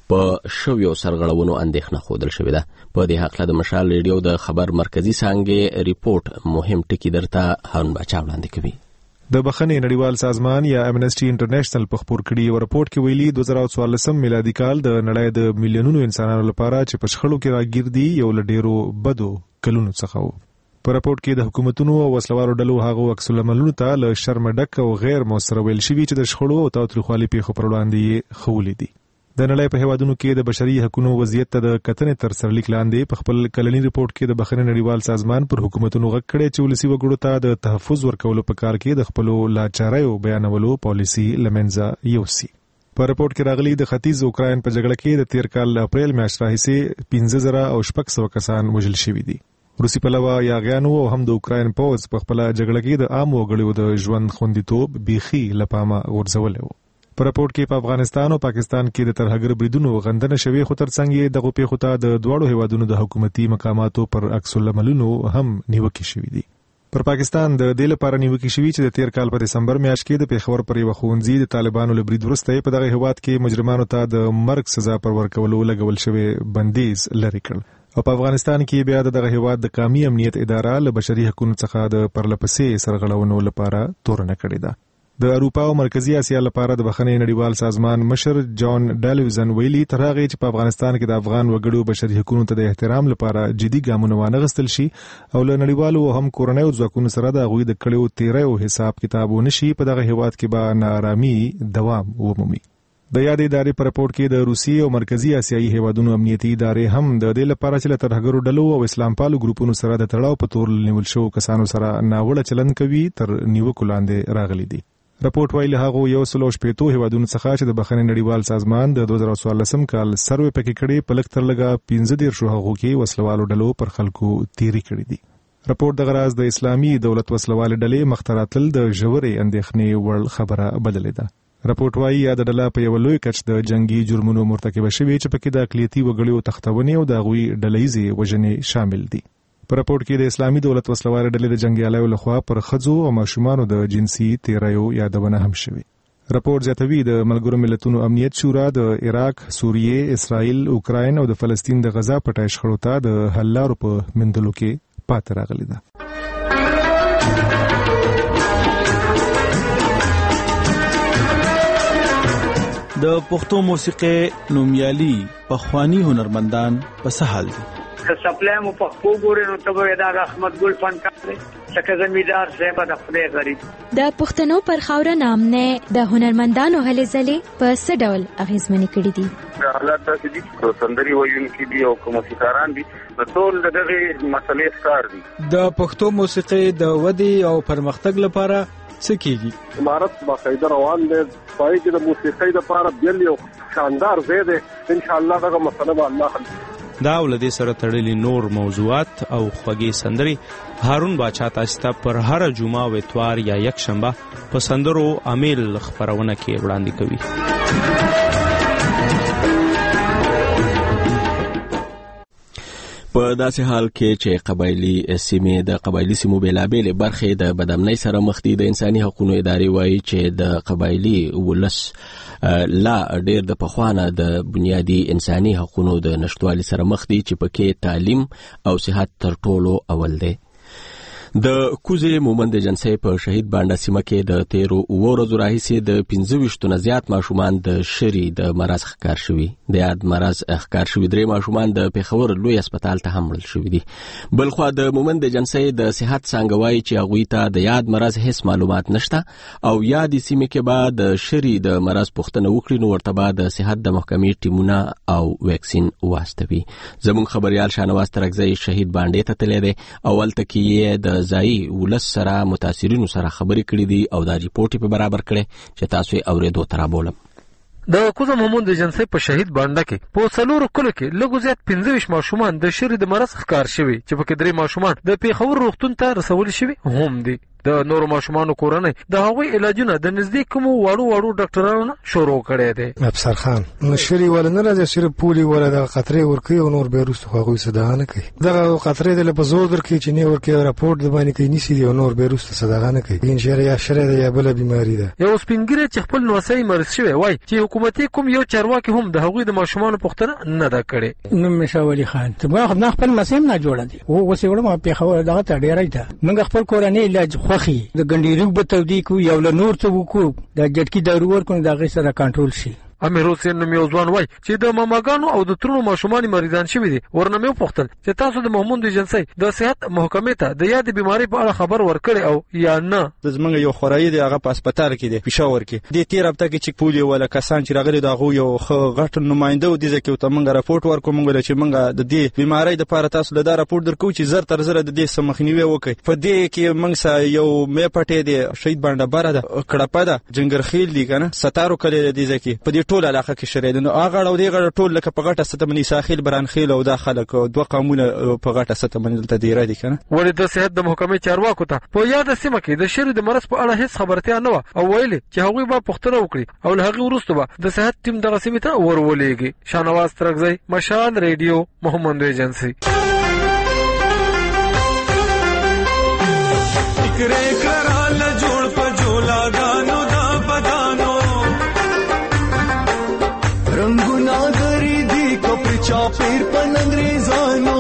په شویو سرغړونو اندېښنه ښودل شوې ده. په دې هکله د مشال ریډیو د خبر مرکزی څانګې ریپورت مهم ټکي درته هارون باچا وړاندې کوي. د بخښنې نړیوال سازمان یا امنیسټي انټرنیشنل په خبر کړي یو رپورت کې ویلي دوه زره څوارلسم میلادي کال د نړۍ د میلیونونو انسانانو لپاره چې په شخړو کې راګیر دي یو له ډیرو بدو کلونو څخه و. په رپورت کې د حکومتونو او وسلوالو ډلو هغو عکس العملونو ته له شرم ډک او غیر موثر ویل شوي چې د شخړو او تاوتریخوالي پیښو پر وړاندې خولې دي. د نړۍ په هیوادونو کې د بشري حقوقو وضعیت ته د کتنې تر سرلیک لاندې په خپل کلنی ریپورت کې د بخښنې نړیوال سازمان پر حکومتونو غږ کړی چې ولسي وګړو ته د تحفظ ورکولو په کار کې د خپلو لاچاریو بیانولو پالیسي لمنځه یوسي. په ریپورت کې راغلي د ختیځ اوکراین په جګړه کې د تیر کال اپریل میاشتې راهیسې پنځه زره او شپږ سوه کسان وژل شوي دي. روسي پلوه یاغیانو او هم د اوکراین پوځ په خپل جګړه کې د عام وګړو د ژوند خوندیتوب بیخي لپامه غورځولی و. په رپورت کې په افغانستان او پاکستان کې د ترهګر بریدونو غندنه شوې، خو ترڅنګ یې دغه پیښو ته د دواړو هیوادونو د حکومتي مقاماتو پر عکس العملونو هم نیوکې شوې دي. پر پاکستان د دې لپاره نیوکې شوې چې د تیر کال په دسمبر میاشت کې د پیښور پر یو ښوونځي د طالبانو له برید وروسته په دغه هیواد کې مجرمانو ته د مرګ سزا پر ورکولو لګول شوی بندیز لري کړ. او په افغانستان کې بیا دغه هیواد د قومي امنیت اداره له بشري حقوقو څخه د پرلپسې سرغړونو لپاره تورنه کړې ده. د اروپا او مرکزی اسیا لپاره د بخښنې نړیوال سازمان مشر جان ډالوزن ویلي تر هغه چې په افغانستان کې د افغان وګړو بشري حقوقو ته د احترام لپاره جدي ګامونه وانغستل شي او له نړیوالو او هم کورنیو ځواکونو سره د هغوی د کړیو تیریو حساب کتاب ونشي، په دغه هیواد کې به ناارامي دوام ومومي. د یادې ادارې په رپورت کې د روسي او مرکزی اسیایي هیوادونو امنیتي ادارې هم د دې لپاره چې له ترهګرو ډلو او اسلام پالو ګروپونو سره د تړاو په تور نیول شوو کسانو سره ناوړه چلند کوي تر نیوکو لاندې راغلي دي. رپورت ویلي هغه یو سلو شپېتو هیوادونو څخه چې د بخښنې نړیوال سازمان د دوه زره څوارلسم کال سروې پکې کړي په لږ تر لږه پنځه دېرشو هغو کې وسلوالو ډلو پر خلکو تیری کړي دي. رپورت دغه راز د اسلامي دولت وسلوالې ډلې مخته راتلل د ژورې اندېښنې وړ خبره بللې ده. رپورت وایي یا د ډله په یو لوی کچ د جنگي جرمونو مرتکبه شوي چې پکې د اقلیتي وګړو تختونې او د هغوی ډلهیزې وژنې شامل دي. په رپورت کې د اسلامي دولت وسلوالې ډلې د جنګیالیو لخوا پر ښځو او ماشومانو د جنسي تیریو یادونه هم شوې. رپورت زیاتوي د ملګرو ملتونو امنیت شورا د عراق، سوریې، اسرائیل، اوکراین او د فلسطین د غزا پټای شخړو ته د حل لارو په موندلو کې پاتې راغلي ده. د پښتو موسیقي نومیالي پخوانی هنرمندان په سهال دي. سپلای مو په خو ګورې نو ته به دا احمد ګل فنکار دی څنګه زمیدار صاحب د خدای غریب د پښتنو پر خاوره نامنه د هنرمندانو هلې ځلې په څه ډول اغیزمنې کړې دي؟ حالات داسې دي چې سندري ویونکي دي او موسیقاران دي، د ټول دغه مسلې ښکار دي. د پښتو موسیقي د ودې او پرمختګ لپاره څه کیږي؟ امارت باقاعده روان دی، پای کې د موسیقي لپاره بل یو شاندار ځای دی. ان شاء الله دغه مسله به الله حل دا ولدي سره تړلي نور موضوعات او خوږی سندري هارون باچا تاسو ته پر هر جمعه او اتوار یا یک شنبه په سندرو امیل خبرونه کې وړاندې کوي. په داسې حال کې چې قبایلی سیمې د قبایلی سیمو بیلابېلې برخې د بدامنۍ سره مخ دي، د انساني حقوقو ادارې وایي چې د قبایلی ولس لا ډېر د پخوانه د بنیادی انساني حقوقو د نشټوالي سره مخ دي چې پکې تعلیم او صحت تر ټولو اول دی. د کوزې مومند جنسي په شهید بانډا سیمه کې د تیرو اوو ورځو راهیسې د پنځه ویشتو نه زیات ماشومان د شری د مرض ښکار شوي. د یاد مرض ښکار شوي درې ماشومان د پېښور لوی هسپتال ته هم وړل شوي دي. بلخوا د مومند جنسي د صحت څانګه وایي چې هغوی ته د یاد مرض هیڅ معلومات نشته او یادې سیمې کې به د شری د مرض پوښتنه وکړي نو ورته به د صحت د محکمې ټیمونه او ویکسین واستوي. زموږ خبريال شاهنواز ترکزی شهید بانډې ته تللی دی او هلته کې یې د ځایي ولس سره متاثرینو سره خبرې کړې دي او دا ریپورټ په برابر کړي چې تاسو یې اورېدو ته رابولم. د کوزه محمود ایجنسی په شهید بانډه کې په څلورو کلو کې لږ زیات پنځه ویشت ماشومان د شری د مرض ښکار شوي چې پکې درې ماشومان د پیښور روغتون ته رسول شوي هم دي. د نورو ماشومانو کورنۍ د هغوی علاجونه د نږدې کومو واړو واړو ډاکټرانو شروع کړی دی. افسر خان نشری ولا نه راځي صرف پولی ولا د قطرې ورکي او نور بیروست هغوی صدقه نه کوي. دغه قطرې د لپاره درکې چې نه ورکي راپورټ د باندې کوي نسی دی او نور بیروست صدقه نه کوي. ان شاء الله یا شری د یا بل بیماری ده. یو سپینګری چې خپل نوسای مرض شوی وای چې حکومتي کوم یو چارواکي هم د هغوی د ماشومانو پوښتنه نه ده کړې. نوم مشاولی خان ته ما خپل خپل مسیم نه جوړه دي او وسې وړم په خو دغه ته ډیرای ده. موږ خپل کورنۍ علاج خوخي د ګنډي روغ به تودی کو یو له نور څه وکړو د جټکی دارو ورکو د هغه سره کنټرول شي. امیر حسین نوم یو ځوان وای چې د ماماګانو او د ترونو ماشومان مریضان شوي دي. ورنه مې وپوښتل چې تاسو د محمود ایجنسی د صحت محکمې ته د یاد بیماری په اړه خبر ورکړی او یا نه؟ د زمونږ یو خورایي دی هغه په هسپتال کې دی پېښور کې د تیر هفته کې چې پولیو ولا کسان چې راغلي د هغو یو غټ نماینده و دي ځکه ته مونږ راپورټ ورکو مونږ چې مونږ د دې بیماری د لپاره تاسو له دا راپورټ درکو چې زر تر زر د دې سمخنیوي وکړي. په دې کې مونږ سره یو مې پټې دی شهید بانډه بره ده کړپه ده جنګرخیل دی کنه ستارو کلی دی ځکه په دې ټول علاقه کې شری نو هغه او دې غړ ټول لکه په غټه ستمنی ساحل برانخیل او د خلک دوه قومونه په غټه ستمنی دلته دی را دي کنه. ولې د صحت د محکمې چارواکو ته په یاد سیمه کې د شری د مرض په اړه هیڅ خبرتیا نه و او ویلي چې هغوی به پوښتنه وکړي او له هغې وروسته به د صحت ټیم دغه سیمې ته ورولېږي. شاهنواز ترکزی، مشال ریډیو، محمد ایجنسی. रंगुना गरी दी कपड़ी चापेर पन अंग्रेजानो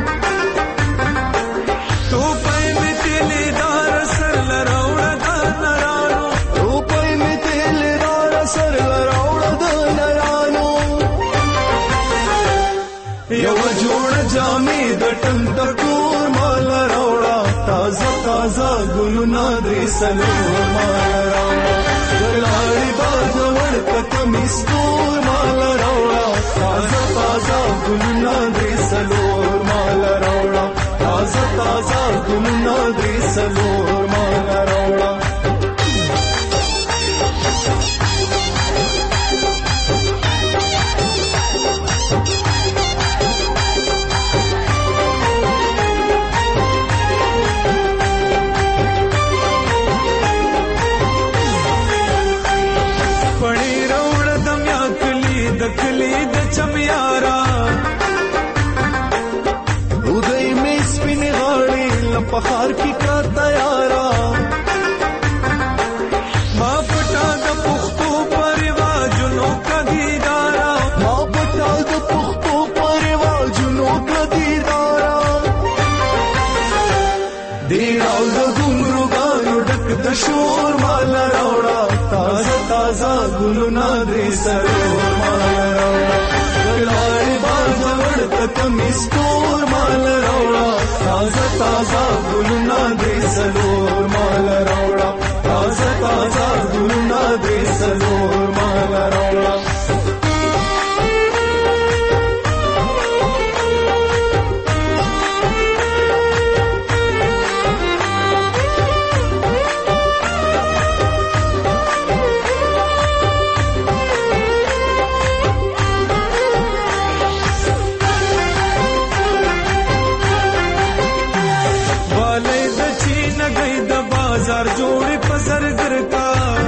तो पै में तेले दार सर लराउड़ा दा नरानो तो पै में तेले दार सर लराउड़ा दा नरानो यव जोड़ जामे दटन तकूर माल राउड़ा ताजा ताजा गुलुना द्रेसलो माल राउड़ा गलाड़ी बाजवड़ कतमिस्तूर माल राउड़ा ताजा ताजा गुलुना द्रेसलोर माल राउड़ा ताजा ताजा गुलुना द्रेसलोर माल राउड़ा दखली द चमियारा उदय में स्पिन गाड़ी लपहार की का तैयारा माँ पटा द पुख्तो परिवाजुनों का दीदारा माँ पटा द पुख्तो परिवाजुनों का दीदारा देराव द घुंगरू गानो डक द शोर माला रावड़ा ताजा ताजा गुलुना द्रेसलोर माला रावड़ा गलाड़ी बाजवड़ कतमिस्तूर माला रावड़ा ताजा ताजा गुलुना द्रेसलोर माला रावड़ा ताजा ताजा गुलुना द्रेसलोर माला रावड़ा जोड़े पसर करता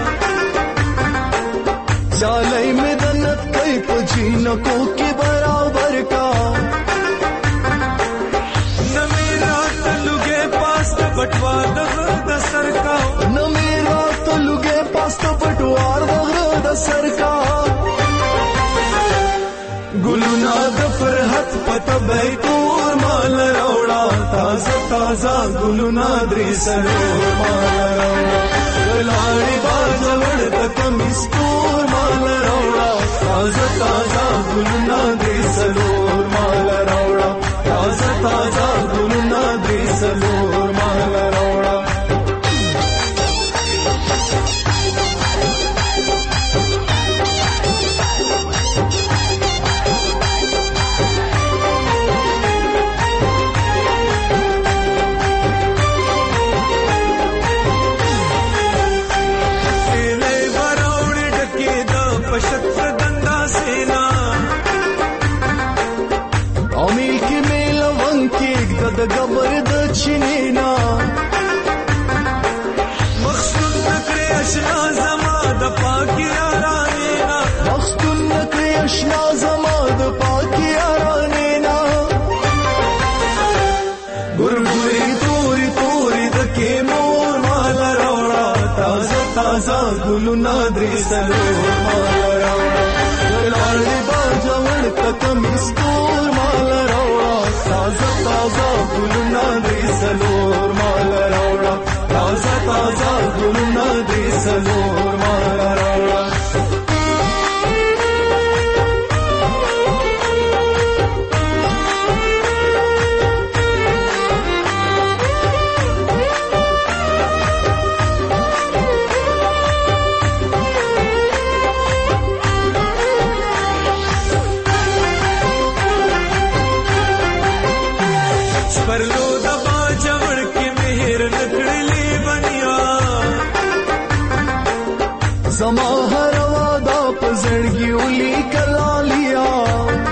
चालई में दन्नत कई पजीनको के बराबर का न मेरा तलुगे पास न बटवा द सर का न मेरा तलुगे पास न बटवार द सर का गुलुना द फरहत पत बैतूर माल रौड़ा ताजा ताजा गुलुना द्रेसलोर माल रौड़ा गलाड़ी बाजवड़ कतमिस्तूर माल रौड़ा ताजा ताजा गुलुना द्रेसलोर माल रौड़ा ताजा ताजा गुलुना द्रेसलोर माल रौड़ा शत्रु اشنا زما د پاکي یارانینا ګورګوري توري توري د کې مور مال راوړه تازه تازه ګلونه درې سلور مال راوړه لاړې باجوړ کتم ستور مال راوړه تازه تازه ګلونه درې سلور مال راوړه تازه تازه ګلونه درې سلور مال راوړه परलो दबा जवड़ के मेहर नकड़ली बनिया जमा हर वादा पजड़गी उली कला लिया